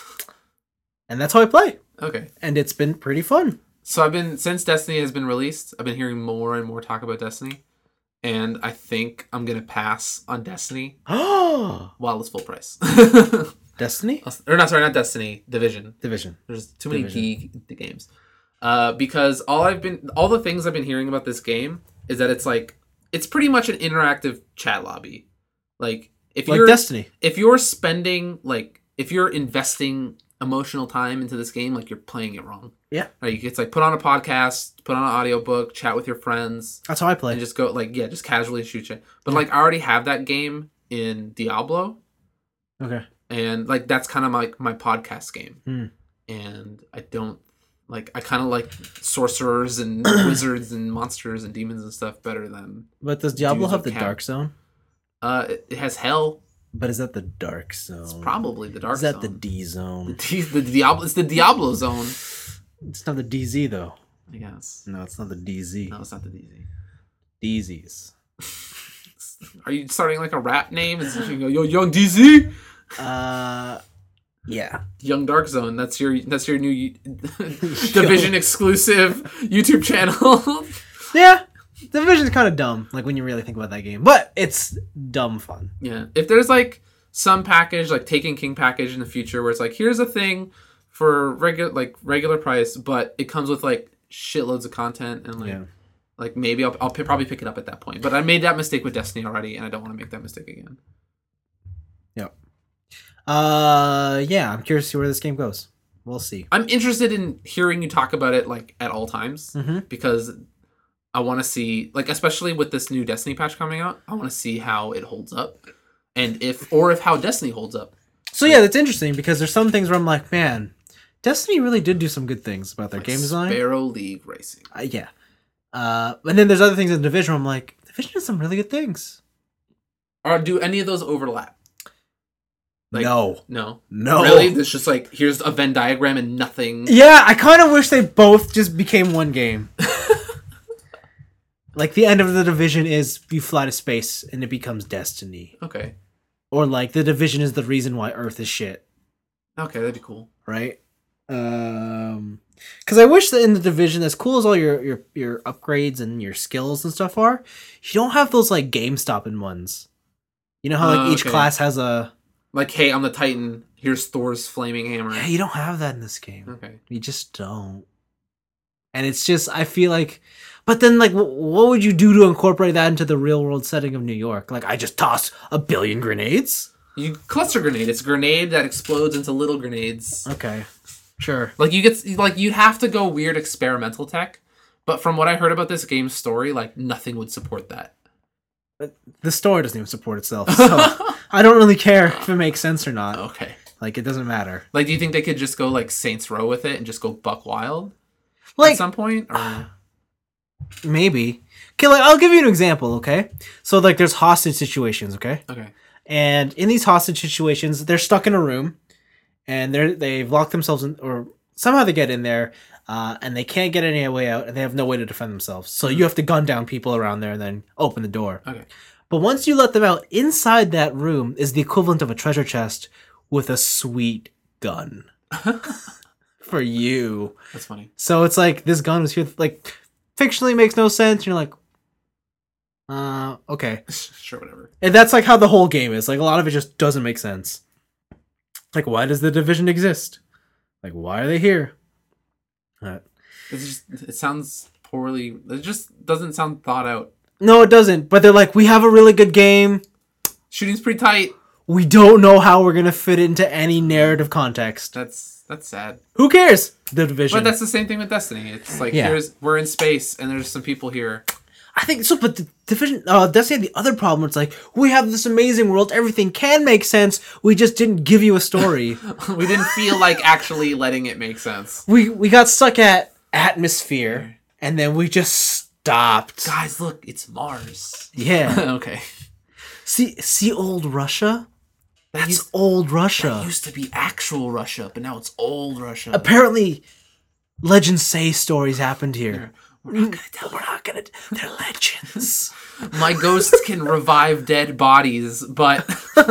And that's how I play, Okay. and it's been pretty fun. So I've been since Destiny has been released, I've been hearing more and more talk about Destiny, and I think I'm gonna pass on Destiny Oh, while it's full price. Destiny Or not, sorry, not Destiny. Division. Division. There's too many Division. key games. Uh, because all I've been, all the things I've been hearing about this game is that it's like, it's pretty much an interactive chat lobby. Like if Like you're Destiny. if you're spending like if you're investing emotional time into this game, like you're playing it wrong. Yeah. Like it's like put on a podcast, put on an audiobook, chat with your friends, That's how I play. and just go like yeah, just casually shoot you. But like I already have that game in Diablo, Okay. and like that's kind of like my podcast game. Hmm. And I don't like I kind of like sorcerers and wizards and monsters and demons and stuff better than But does Diablo Dudes have of the Camp. Dark Zone? uh it, it has hell. But is that the Dark Zone? It's probably the dark Is that zone. the D Zone? the, the Diablo it's the Diablo zone, It's not the D Z though. I guess. No, it's not the D Z. No, it's not the D Z. D Zs. Are you starting like a rap name? Is you go, yo, Young D Z? Uh, yeah. Young Dark Zone. That's your that's your new Division exclusive YouTube channel. Yeah. Division's kind of dumb, like when you really think about that game. But it's dumb fun. Yeah. If there's like some package, like Taken King package in the future, where it's like, here's a thing for regular like regular price, but it comes with like shitloads of content and like Yeah. like maybe I'll I'll p- probably pick it up at that point. But I made that mistake with Destiny already, and I don't want to make that mistake again. Yep. Uh, yeah. I'm curious to see where this game goes. We'll see. I'm interested in hearing you talk about it like at all times Mm-hmm. because I want to see like especially with this new Destiny patch coming out, I want to see how it holds up, and if or if how Destiny holds up. So yeah, that's interesting because there's some things where I'm like, man, Destiny really did do some good things about their Like game design. Sparrow League Racing. Uh, yeah. Uh, and then there's other things in Division where I'm like, Division does some really good things. Or do any of those overlap? Like, no. No. No. Really? It's just like here's a Venn diagram and nothing. Yeah, I kind of wish they both just became one game. Like the end of the Division is you fly to space and it becomes Destiny. Okay. Or like the Division is the reason why Earth is shit, Okay, that'd be cool. right? Um, because I wish that in the Division, as cool as all your your your upgrades and your skills and stuff are, you don't have those like game stopping ones. You know how like Oh, each okay. class has a. Like, hey, I'm the Titan. Here's Thor's flaming hammer. Yeah, you don't have that in this game. Okay. You just don't. And it's just, I feel like, but then like, wh- what would you do to incorporate that into the real world setting of New York? Like, I just toss a billion grenades? You cluster grenade. It's a grenade that explodes into little grenades. Okay, sure. Like you get like you have to go weird experimental tech. But from what I heard about this game's story, like nothing would support that. The story doesn't even support itself, so I don't really care if it makes sense or not. Okay. Like it doesn't matter. Like, do you think they could just go like Saints Row with it and just go buck wild Like at some point? Or... maybe. Okay, like I'll give you an example. Okay, so like there's hostage situations. Okay, Okay. and in these hostage situations, they're stuck in a room, and they're they've locked themselves in, or somehow they get in there, uh, and they can't get any way out, and they have no way to defend themselves. So you have to gun down people around there and then open the door. Okay. But once you let them out, inside that room is the equivalent of a treasure chest with a sweet gun for you. That's funny. So it's like this gun was here, like fictionally makes no sense. You're like, uh, okay, Sure, whatever. and that's like how the whole game is. Like a lot of it just doesn't make sense. Like, why does the Division exist? Like, why are they here? Uh, It's just, it sounds poorly. It just doesn't sound thought out. no, it doesn't. But they're like, we have a really good game. Shooting's pretty tight. We don't know how we're gonna fit it into any narrative context. That's that's sad. Who cares? The Division. But that's the same thing with Destiny. It's like Yeah. here's we're in space and there's some people here. I think so, but the Division, uh, Destiny had the other problem. It's like, we have this amazing world, everything can make sense, we just didn't give you a story. We didn't feel like actually letting it make sense. we we got stuck at atmosphere, and then we just stopped. Guys, look, it's Mars. Yeah. Okay. see, see old Russia? That's That's old Russia. That used to be actual Russia, but now it's old Russia. Apparently, legends say stories happened here. We're not gonna tell. We're not gonna, they're legends. My ghosts can revive dead bodies, but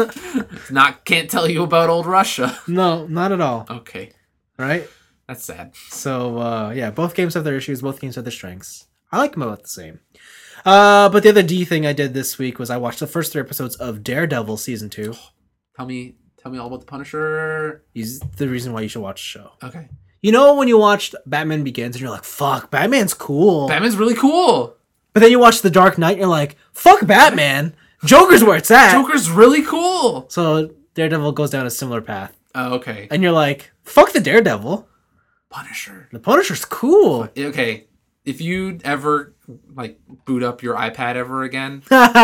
not can't tell you about old Russia. No, not at all. Okay, Right? that's sad. So, uh, yeah, both games have their issues, both games have their strengths. I like them both the same. Uh, but the other D thing I did this week was I watched the first three episodes of Daredevil Season two. Tell me, tell me all about the Punisher. He's the reason why you should watch the show. Okay, You know when you watched Batman Begins and you're like, fuck, Batman's cool. Batman's really cool. But then you watch The Dark Knight and you're like, fuck Batman. Joker's where it's at. Joker's really cool. So Daredevil goes down a similar path. Oh, okay. And you're like, fuck the Daredevil. Punisher. The Punisher's cool. Okay, if you ever like boot up your iPad ever again,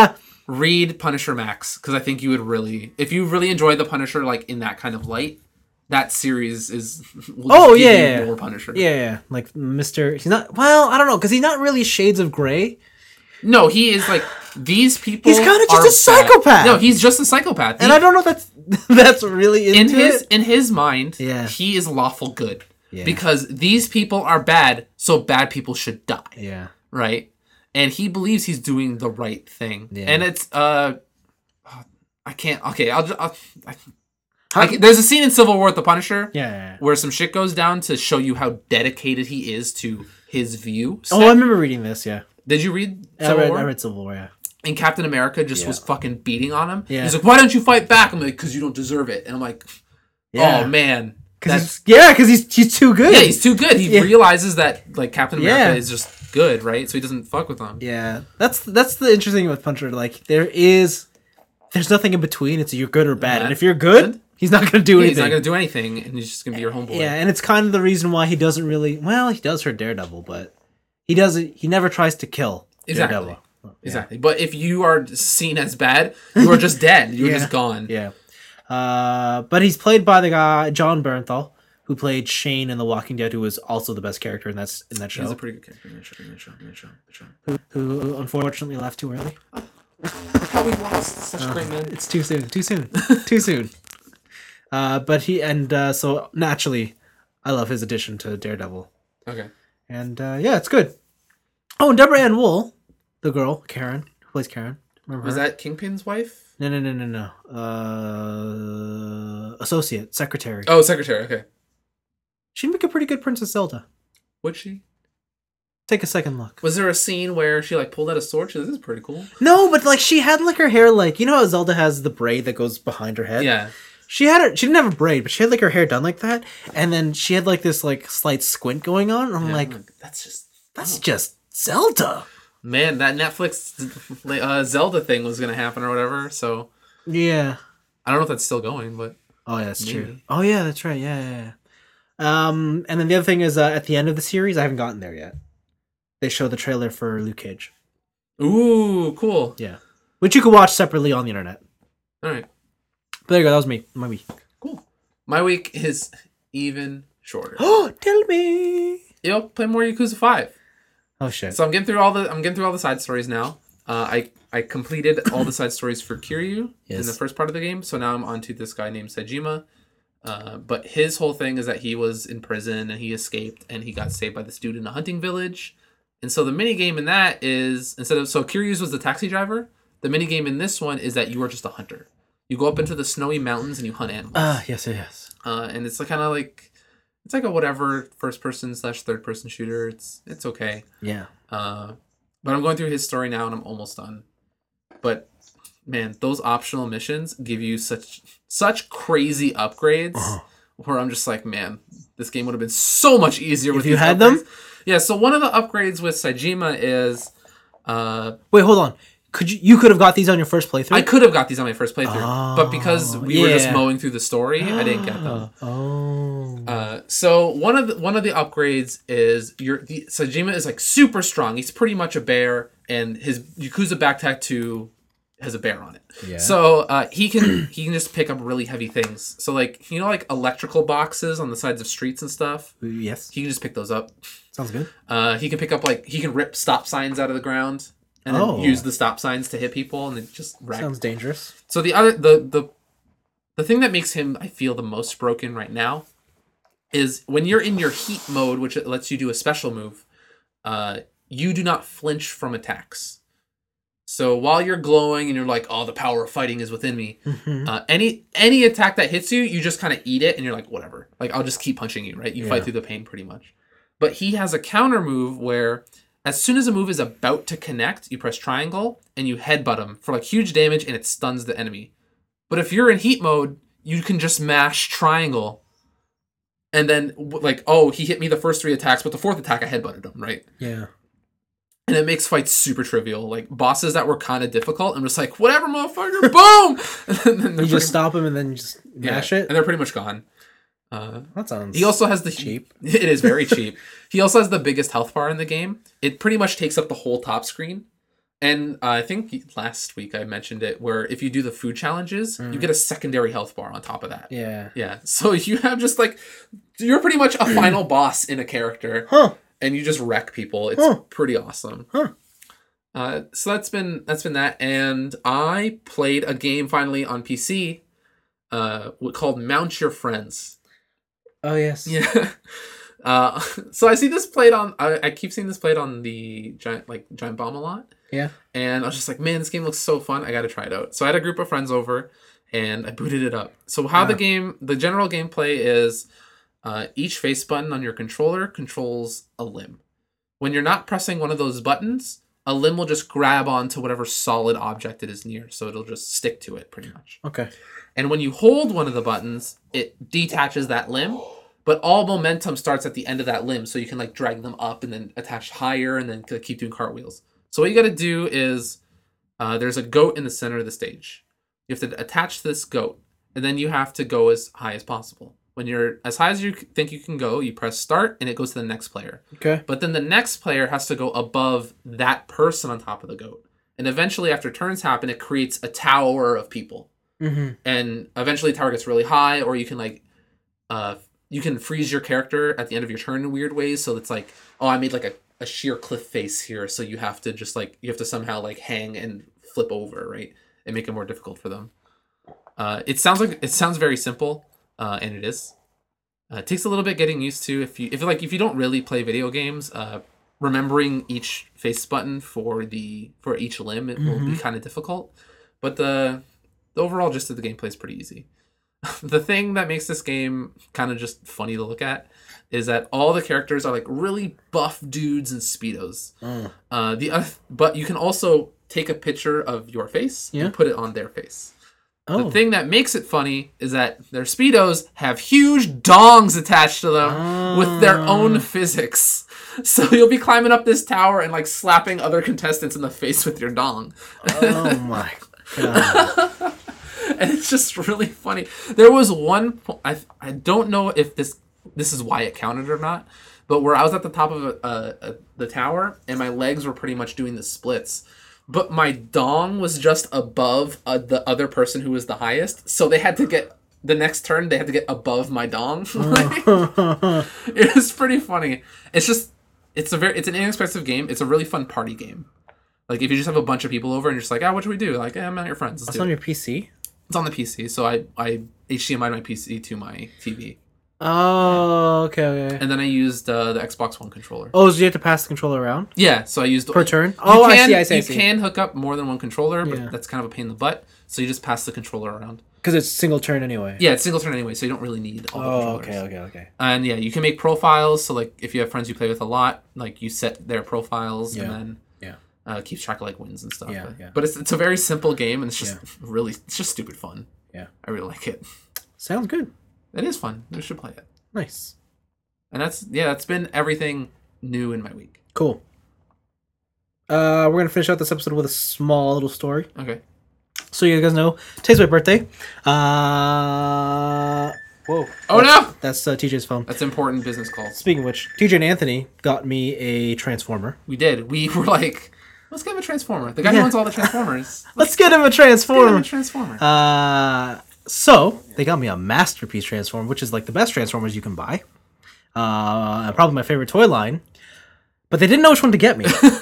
read Punisher Max, because I think you would really, if you really enjoy the Punisher like in that kind of light, that series is. Will Oh, just give you yeah. more Punisher. Yeah, yeah, like Mister He's not. Well, I don't know, because he's not really Shades of Grey. No, he is like these people. He's kinda just are a psychopath. bad. No, he's just a psychopath. And He- I don't know if that's that's really into in his it. in his mind, Yeah. he is lawful good Yeah. because these people are bad, so bad people should die. Yeah, Right? And he believes he's doing the right thing. Yeah. And it's uh I can't okay, I'll, just, I'll I, I can- there's a scene in Civil War with the Punisher yeah. yeah. where some shit goes down to show you how dedicated he is to his view. Oh, I remember reading this. Yeah, Did you read I Civil read, War? I read Civil War. Yeah. And Captain America just Yeah. was fucking beating on him. Yeah. He's like, "Why don't you fight back?" I'm like, "Because you don't deserve it." And I'm like, Yeah. "Oh man, Cause that's he's, yeah, because he's he's too good. yeah, he's too good. He Yeah. realizes that like Captain America Yeah. is just good, right? So he doesn't fuck with them." Yeah, that's that's the interesting thing with Punisher. Like there is, there's nothing in between. It's you're good or bad, Yeah. and if you're good, he's not gonna do Yeah, anything. he's not gonna do anything, and he's just gonna be your homeboy. Yeah, and it's kind of the reason why he doesn't really. Well, he does hurt Daredevil, but he doesn't. He never tries to kill Exactly. Daredevil. Exactly. But if you are seen as bad, you are just dead. You're Yeah. just gone. Yeah. Uh, but he's played by the guy John Bernthal, who played Shane in The Walking Dead, who was also the best character in that s- in that He's show. a pretty good character in that show. In that show. In that show. In that show. Who, who unfortunately left too early. How we lost such Uh, great men. It's too soon. Too soon. too soon. Uh, but he and uh, so naturally, I love his addition to Daredevil, Okay. and uh, yeah, it's good. Oh, and Deborah Ann Wool, the girl Karen, who plays Karen. Remember Was her? that Kingpin's wife? No, no, no, no, no. Uh, associate, secretary. Oh, secretary. Okay. She'd make a pretty good Princess Zelda. Would she? Take a second look. Was there a scene where she like pulled out a sword? She was, this is pretty cool. No, but like she had like her hair like you know how Zelda has the braid that goes behind her head. Yeah. She had her. She didn't have a braid, but she had like her hair done like that, and then she had like this like slight squint going on. And I'm Yeah, like, that's just that's just Zelda. man. That Netflix uh, Zelda thing was gonna happen or whatever. So Yeah. I don't know if that's still going, but Oh yeah, that's true. Maybe. Oh yeah, that's right. Yeah, yeah. yeah. Um, and then the other thing is uh, at the end of the series, I haven't gotten there yet. They show the trailer for Luke Cage. ooh, cool. Yeah, which you could watch separately on the internet. All right, But there you go. That was me. My week. cool. My week is even shorter. Oh, tell me. Yo, play more Yakuza five. Oh shit. So I'm getting through all the I'm getting through all the side stories now. Uh, I I completed all the side stories for Kiryu Yes. in the first part of the game. So now I'm on to this guy named Sejima. Uh, but his whole thing is that he was in prison and he escaped and he got saved by this dude in a hunting village. And so the mini game in that is instead of so Kiryu's was the taxi driver. The mini game in this one is that you are just a hunter. You go up into the snowy mountains and you hunt animals. Ah, yes, yes. Uh, and it's like kind of like it's like a whatever first person slash third person shooter. It's it's okay. Yeah. Uh, but I'm going through his story now and I'm almost done. But man, those optional missions give you such such crazy upgrades Uh-huh. where I'm just like, man, this game would have been so much easier If with you these had them? upgrades. Yeah, so one of the upgrades with Saejima is uh, Wait, hold on. Could you you could have got these on your first playthrough? I could have got these on my first playthrough, but because we were just yeah. mowing through the story, I didn't get them. Oh. Uh, so one of the one of the upgrades is your the Sajima is like super strong. He's pretty much a bear, and his Yakuza back tattoo has a bear on it. Yeah. So uh, he can he can just pick up really heavy things. So like you know like electrical boxes on the sides of streets and stuff. Yes. He can just pick those up. Sounds good. Uh, he can pick up like he can rip stop signs out of the ground and then Oh. use the stop signs to hit people and then just wreck. Sounds dangerous. So the other the the the thing that makes him I feel the most broken right now is when you're in your heat mode, which lets you do a special move, uh, you do not flinch from attacks. So while you're glowing and you're like, oh, the power of fighting is within me, Mm-hmm. uh, any any attack that hits you, you just kind of eat it and you're like, whatever. Like, I'll just keep punching you, right? You Yeah. fight through the pain pretty much. But he has a counter move where as soon as a move is about to connect, you press triangle and you headbutt him for like huge damage and it stuns the enemy. But if you're in heat mode, you can just mash triangle and then w- like, oh, he hit me the first three attacks, but the fourth attack I headbutted him, right? Yeah. And it makes fights super trivial. Like bosses that were kind of difficult, I'm just like, whatever, motherfucker, boom! And then they're You pretty- just stop him and then just yeah, mash it. and they're pretty much gone. Uh, That sounds. he also has the cheap. It is very cheap. He also has the biggest health bar in the game. It pretty much takes up the whole top screen. And uh, I think last week I mentioned it, where if you do the food challenges, you get a secondary health bar on top of that. Yeah. Yeah. So you have just like you're pretty much a final boss in a character. Huh. And you just wreck people. It's Huh. pretty awesome. Huh. Uh, so that's been that's been that, and I played a game finally on P C, uh, called Mount Your Friends. Oh yes. Yeah. Uh, so I see this played on. I, I keep seeing this played on the giant like Giant Bomb a lot, Yeah. and I was just like, man, this game looks so fun. I got to try it out. So I had a group of friends over, and I booted it up. So how the Wow. game, the general gameplay is. Uh, each face button on your controller controls a limb. When you're not pressing one of those buttons, a limb will just grab onto whatever solid object it is near, so it'll just stick to it pretty much. Okay. And when you hold one of the buttons, it detaches that limb, but all momentum starts at the end of that limb, so you can like drag them up and then attach higher and then keep doing cartwheels. So what you got to do is uh, there's a goat in the center of the stage. You have to attach this goat, and then you have to go as high as possible. When you're as high as you think you can go, you press start and it goes to the next player. Okay. But then the next player has to go above that person on top of the goat. And eventually, after turns happen, it creates a tower of people. Mm-hmm. And eventually, the tower gets really high, or you can like, uh, you can freeze your character at the end of your turn in weird ways. So it's like, oh, I made like a, a sheer cliff face here, so you have to just like you have to somehow like hang and flip over, right, and make it more difficult for them. Uh, it sounds like it sounds very simple. Uh, and it is. Uh, it takes a little bit getting used to. If you if like if you don't really play video games, uh, remembering each face button for the for each limb it will be kind of difficult. But the the overall gist of the gameplay is pretty easy. The thing that makes this game kind of just funny to look at is that all the characters are like really buff dudes in speedos. Oh. Uh, the oth- but you can also take a picture of your face Yeah. and put it on their face. Oh. The thing that makes it funny is that their Speedos have huge dongs attached to them with their own physics. So you'll be climbing up this tower and like slapping other contestants in the face with your dong. Oh my god. And it's just really funny. There was one po- I I don't know if this this is why it counted or not, but where I was at the top of a, a, a, the tower and my legs were pretty much doing the splits. But my dong was just above uh, the other person who was the highest, so they had to get the next turn they had to get above my dong. Like, it was pretty funny. It's just it's a very it's an inexpensive game. It's a really fun party game. Like if you just have a bunch of people over and you're just like, oh, what should we do? Like, eh, I'm not your friends. Let's It's do on it. your P C. It's on the P C, so I I H D M I'd my P C to my T V, Oh, okay, okay. and then I used uh, the Xbox One controller. Oh, so you have to pass the controller around Yeah, so I used per turn? You Oh, I can- see, I see, I You see. can hook up more than one controller, but Yeah. that's kind of a pain in the butt. So you just pass the controller around. Because it's single turn anyway. Yeah, it's single turn anyway, so you don't really need all the Oh, controllers. okay, okay, okay. And yeah, you can make profiles. So like, if you have friends you play with a lot, like you set their profiles, Yeah. and then Yeah. uh, keeps track of like wins and stuff. Yeah, but, yeah. but it's it's a very simple game, and it's just Yeah. really it's just stupid fun. Yeah. I really like it. Sounds good. It is fun. You should play it. Nice. And that's yeah, that's been everything new in my week. Cool. Uh, we're gonna finish out this episode with a small little story. Okay. So you guys know, today's my birthday. Uh, whoa. Oh no, That's uh, T J's phone. that's important business calls. Speaking of which, T J and Anthony got me a Transformer. We did. We were like, let's get him a transformer. The guy Yeah. who owns all the transformers. Let's get him a Get him Transformer. a transformer. Uh, so they got me a Masterpiece Transformer, which is like the best Transformers you can buy. Uh, probably my favorite toy line. But they didn't know which one to get me.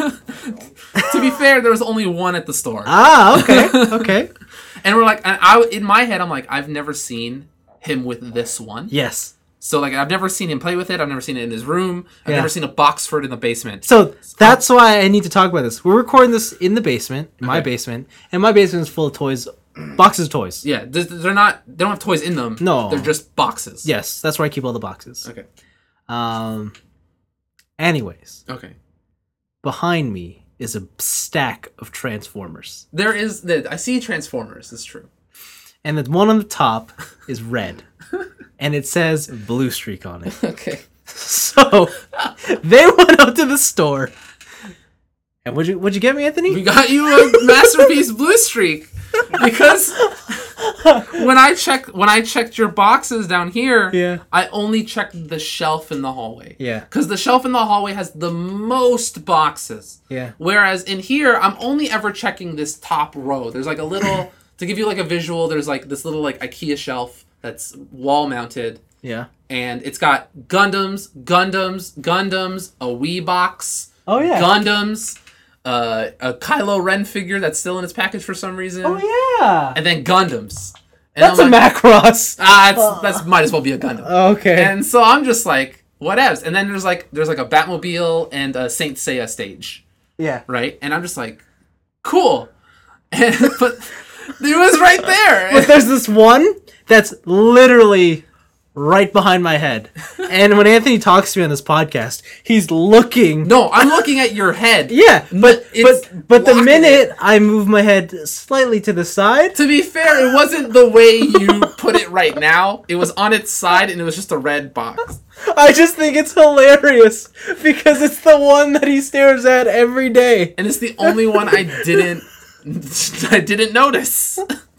To be fair, there was only one at the store. ah, okay, okay. And we're like, and I in my head, I'm like, I've never seen him with this one. Yes. So like, I've never seen him play with it. I've never seen it in his room. I've Yeah. never seen a box for it in the basement. So that's why I need to talk about this. We're recording this in the basement, in my Okay. basement, and my basement is full of toys, boxes of toys. Yeah, th- they're not. They don't have toys in them. No. they're just boxes. Yes, that's where I keep all the boxes. Okay. Um. Anyways, Okay. behind me is a stack of Transformers, There is the I see Transformers. It's true. and the one on the top is red, and it says Blue Streak on it. Okay. So they went out to the store, and what'd you what'd you get me, Anthony? We got you a Masterpiece Blue Streak because when I checked when I checked your boxes down here, Yeah. I only checked the shelf in the hallway. Yeah. Because the shelf in the hallway has the most boxes. Yeah. Whereas in here, I'm only ever checking this top row. There's like a little to give you like a visual. There's like this little like IKEA shelf that's wall mounted, Yeah. and it's got Gundams, Gundams, Gundams, a Wii box. Oh yeah. Gundams, uh, a Kylo Ren figure that's still in its package for some reason, Oh yeah. and then Gundams. And That's a I'm like, Macross. ah, it's, that's might as well be a Gundam. Okay. And so I'm just like, whatevs. And then there's like there's like a Batmobile and a Saint Seiya stage, yeah. right? And I'm just like, cool. And but it was right there. But there's this one that's literally right behind my head. And when Anthony talks to me on this podcast, he's looking. No, I'm looking at your head. Yeah, but It's but but the blocking minute I move my head slightly to the side, To be fair, it wasn't the way you put it right now. It was on its side, and it was just a red box. I just think it's hilarious because it's the one that he stares at every day. And it's the only one I didn't I didn't notice.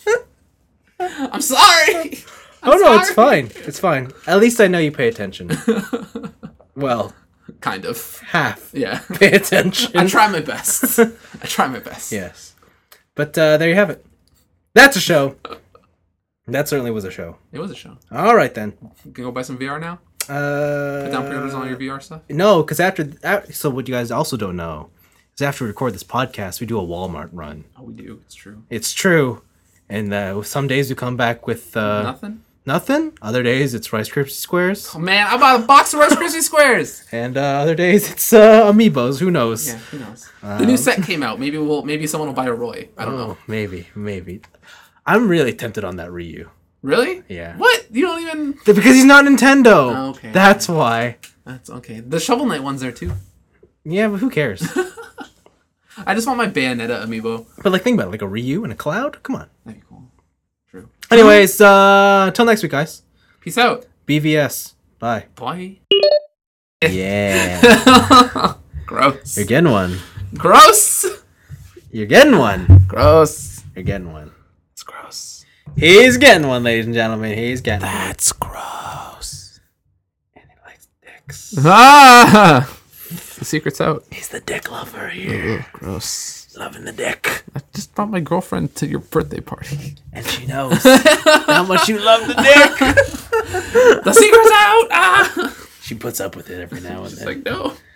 I'm sorry. I'm oh no, it's sorry. fine. It's fine. At least I know you pay attention. Well, Kind of. half Yeah. pay attention. I try my best. I try my best. Yes. But uh, there you have it. That's a show. That certainly was a show. It was a show. All right then. You can go buy some V R now? Uh, Put down pre-orders on all your V R stuff? No, because after, after so what you guys also don't know is after we record this podcast, we do a Walmart run. Oh, we do. It's true. It's true, and uh, some days we come back with uh, Nothing? nothing. Other days it's Rice Krispie Squares, Oh, man, I bought a box of Rice Krispie Squares. and uh, other days it's uh, Amiibos. Who knows? Yeah, who knows? the new set came out. Maybe we'll maybe someone will buy a Roy. I don't know. Oh, maybe, maybe. I'm really tempted on that Ryu. Really? Yeah. What? You don't even Because he's not Nintendo. Oh, okay. That's why. That's okay. The Shovel Knight one's there too. Yeah, but who cares? I just want my Bayonetta amiibo. But like, think about it, like a Ryu and a Cloud. Come on. That'd be cool. True. Anyways, uh, until next week, guys. Peace out. B V S. Bye. Bye. Yeah. Gross. You're getting one. Gross. You're getting one. Gross. You're getting one. It's gross. He's getting one, ladies and gentlemen. He's getting That's gross. one. And he likes dicks. Ah! The secret's out. He's the dick lover here. Gross. Loving the dick. I just brought my girlfriend to your birthday party. And she knows how much you love the dick. The secret's out! Ah! She puts up with it every now and She's then. like, no.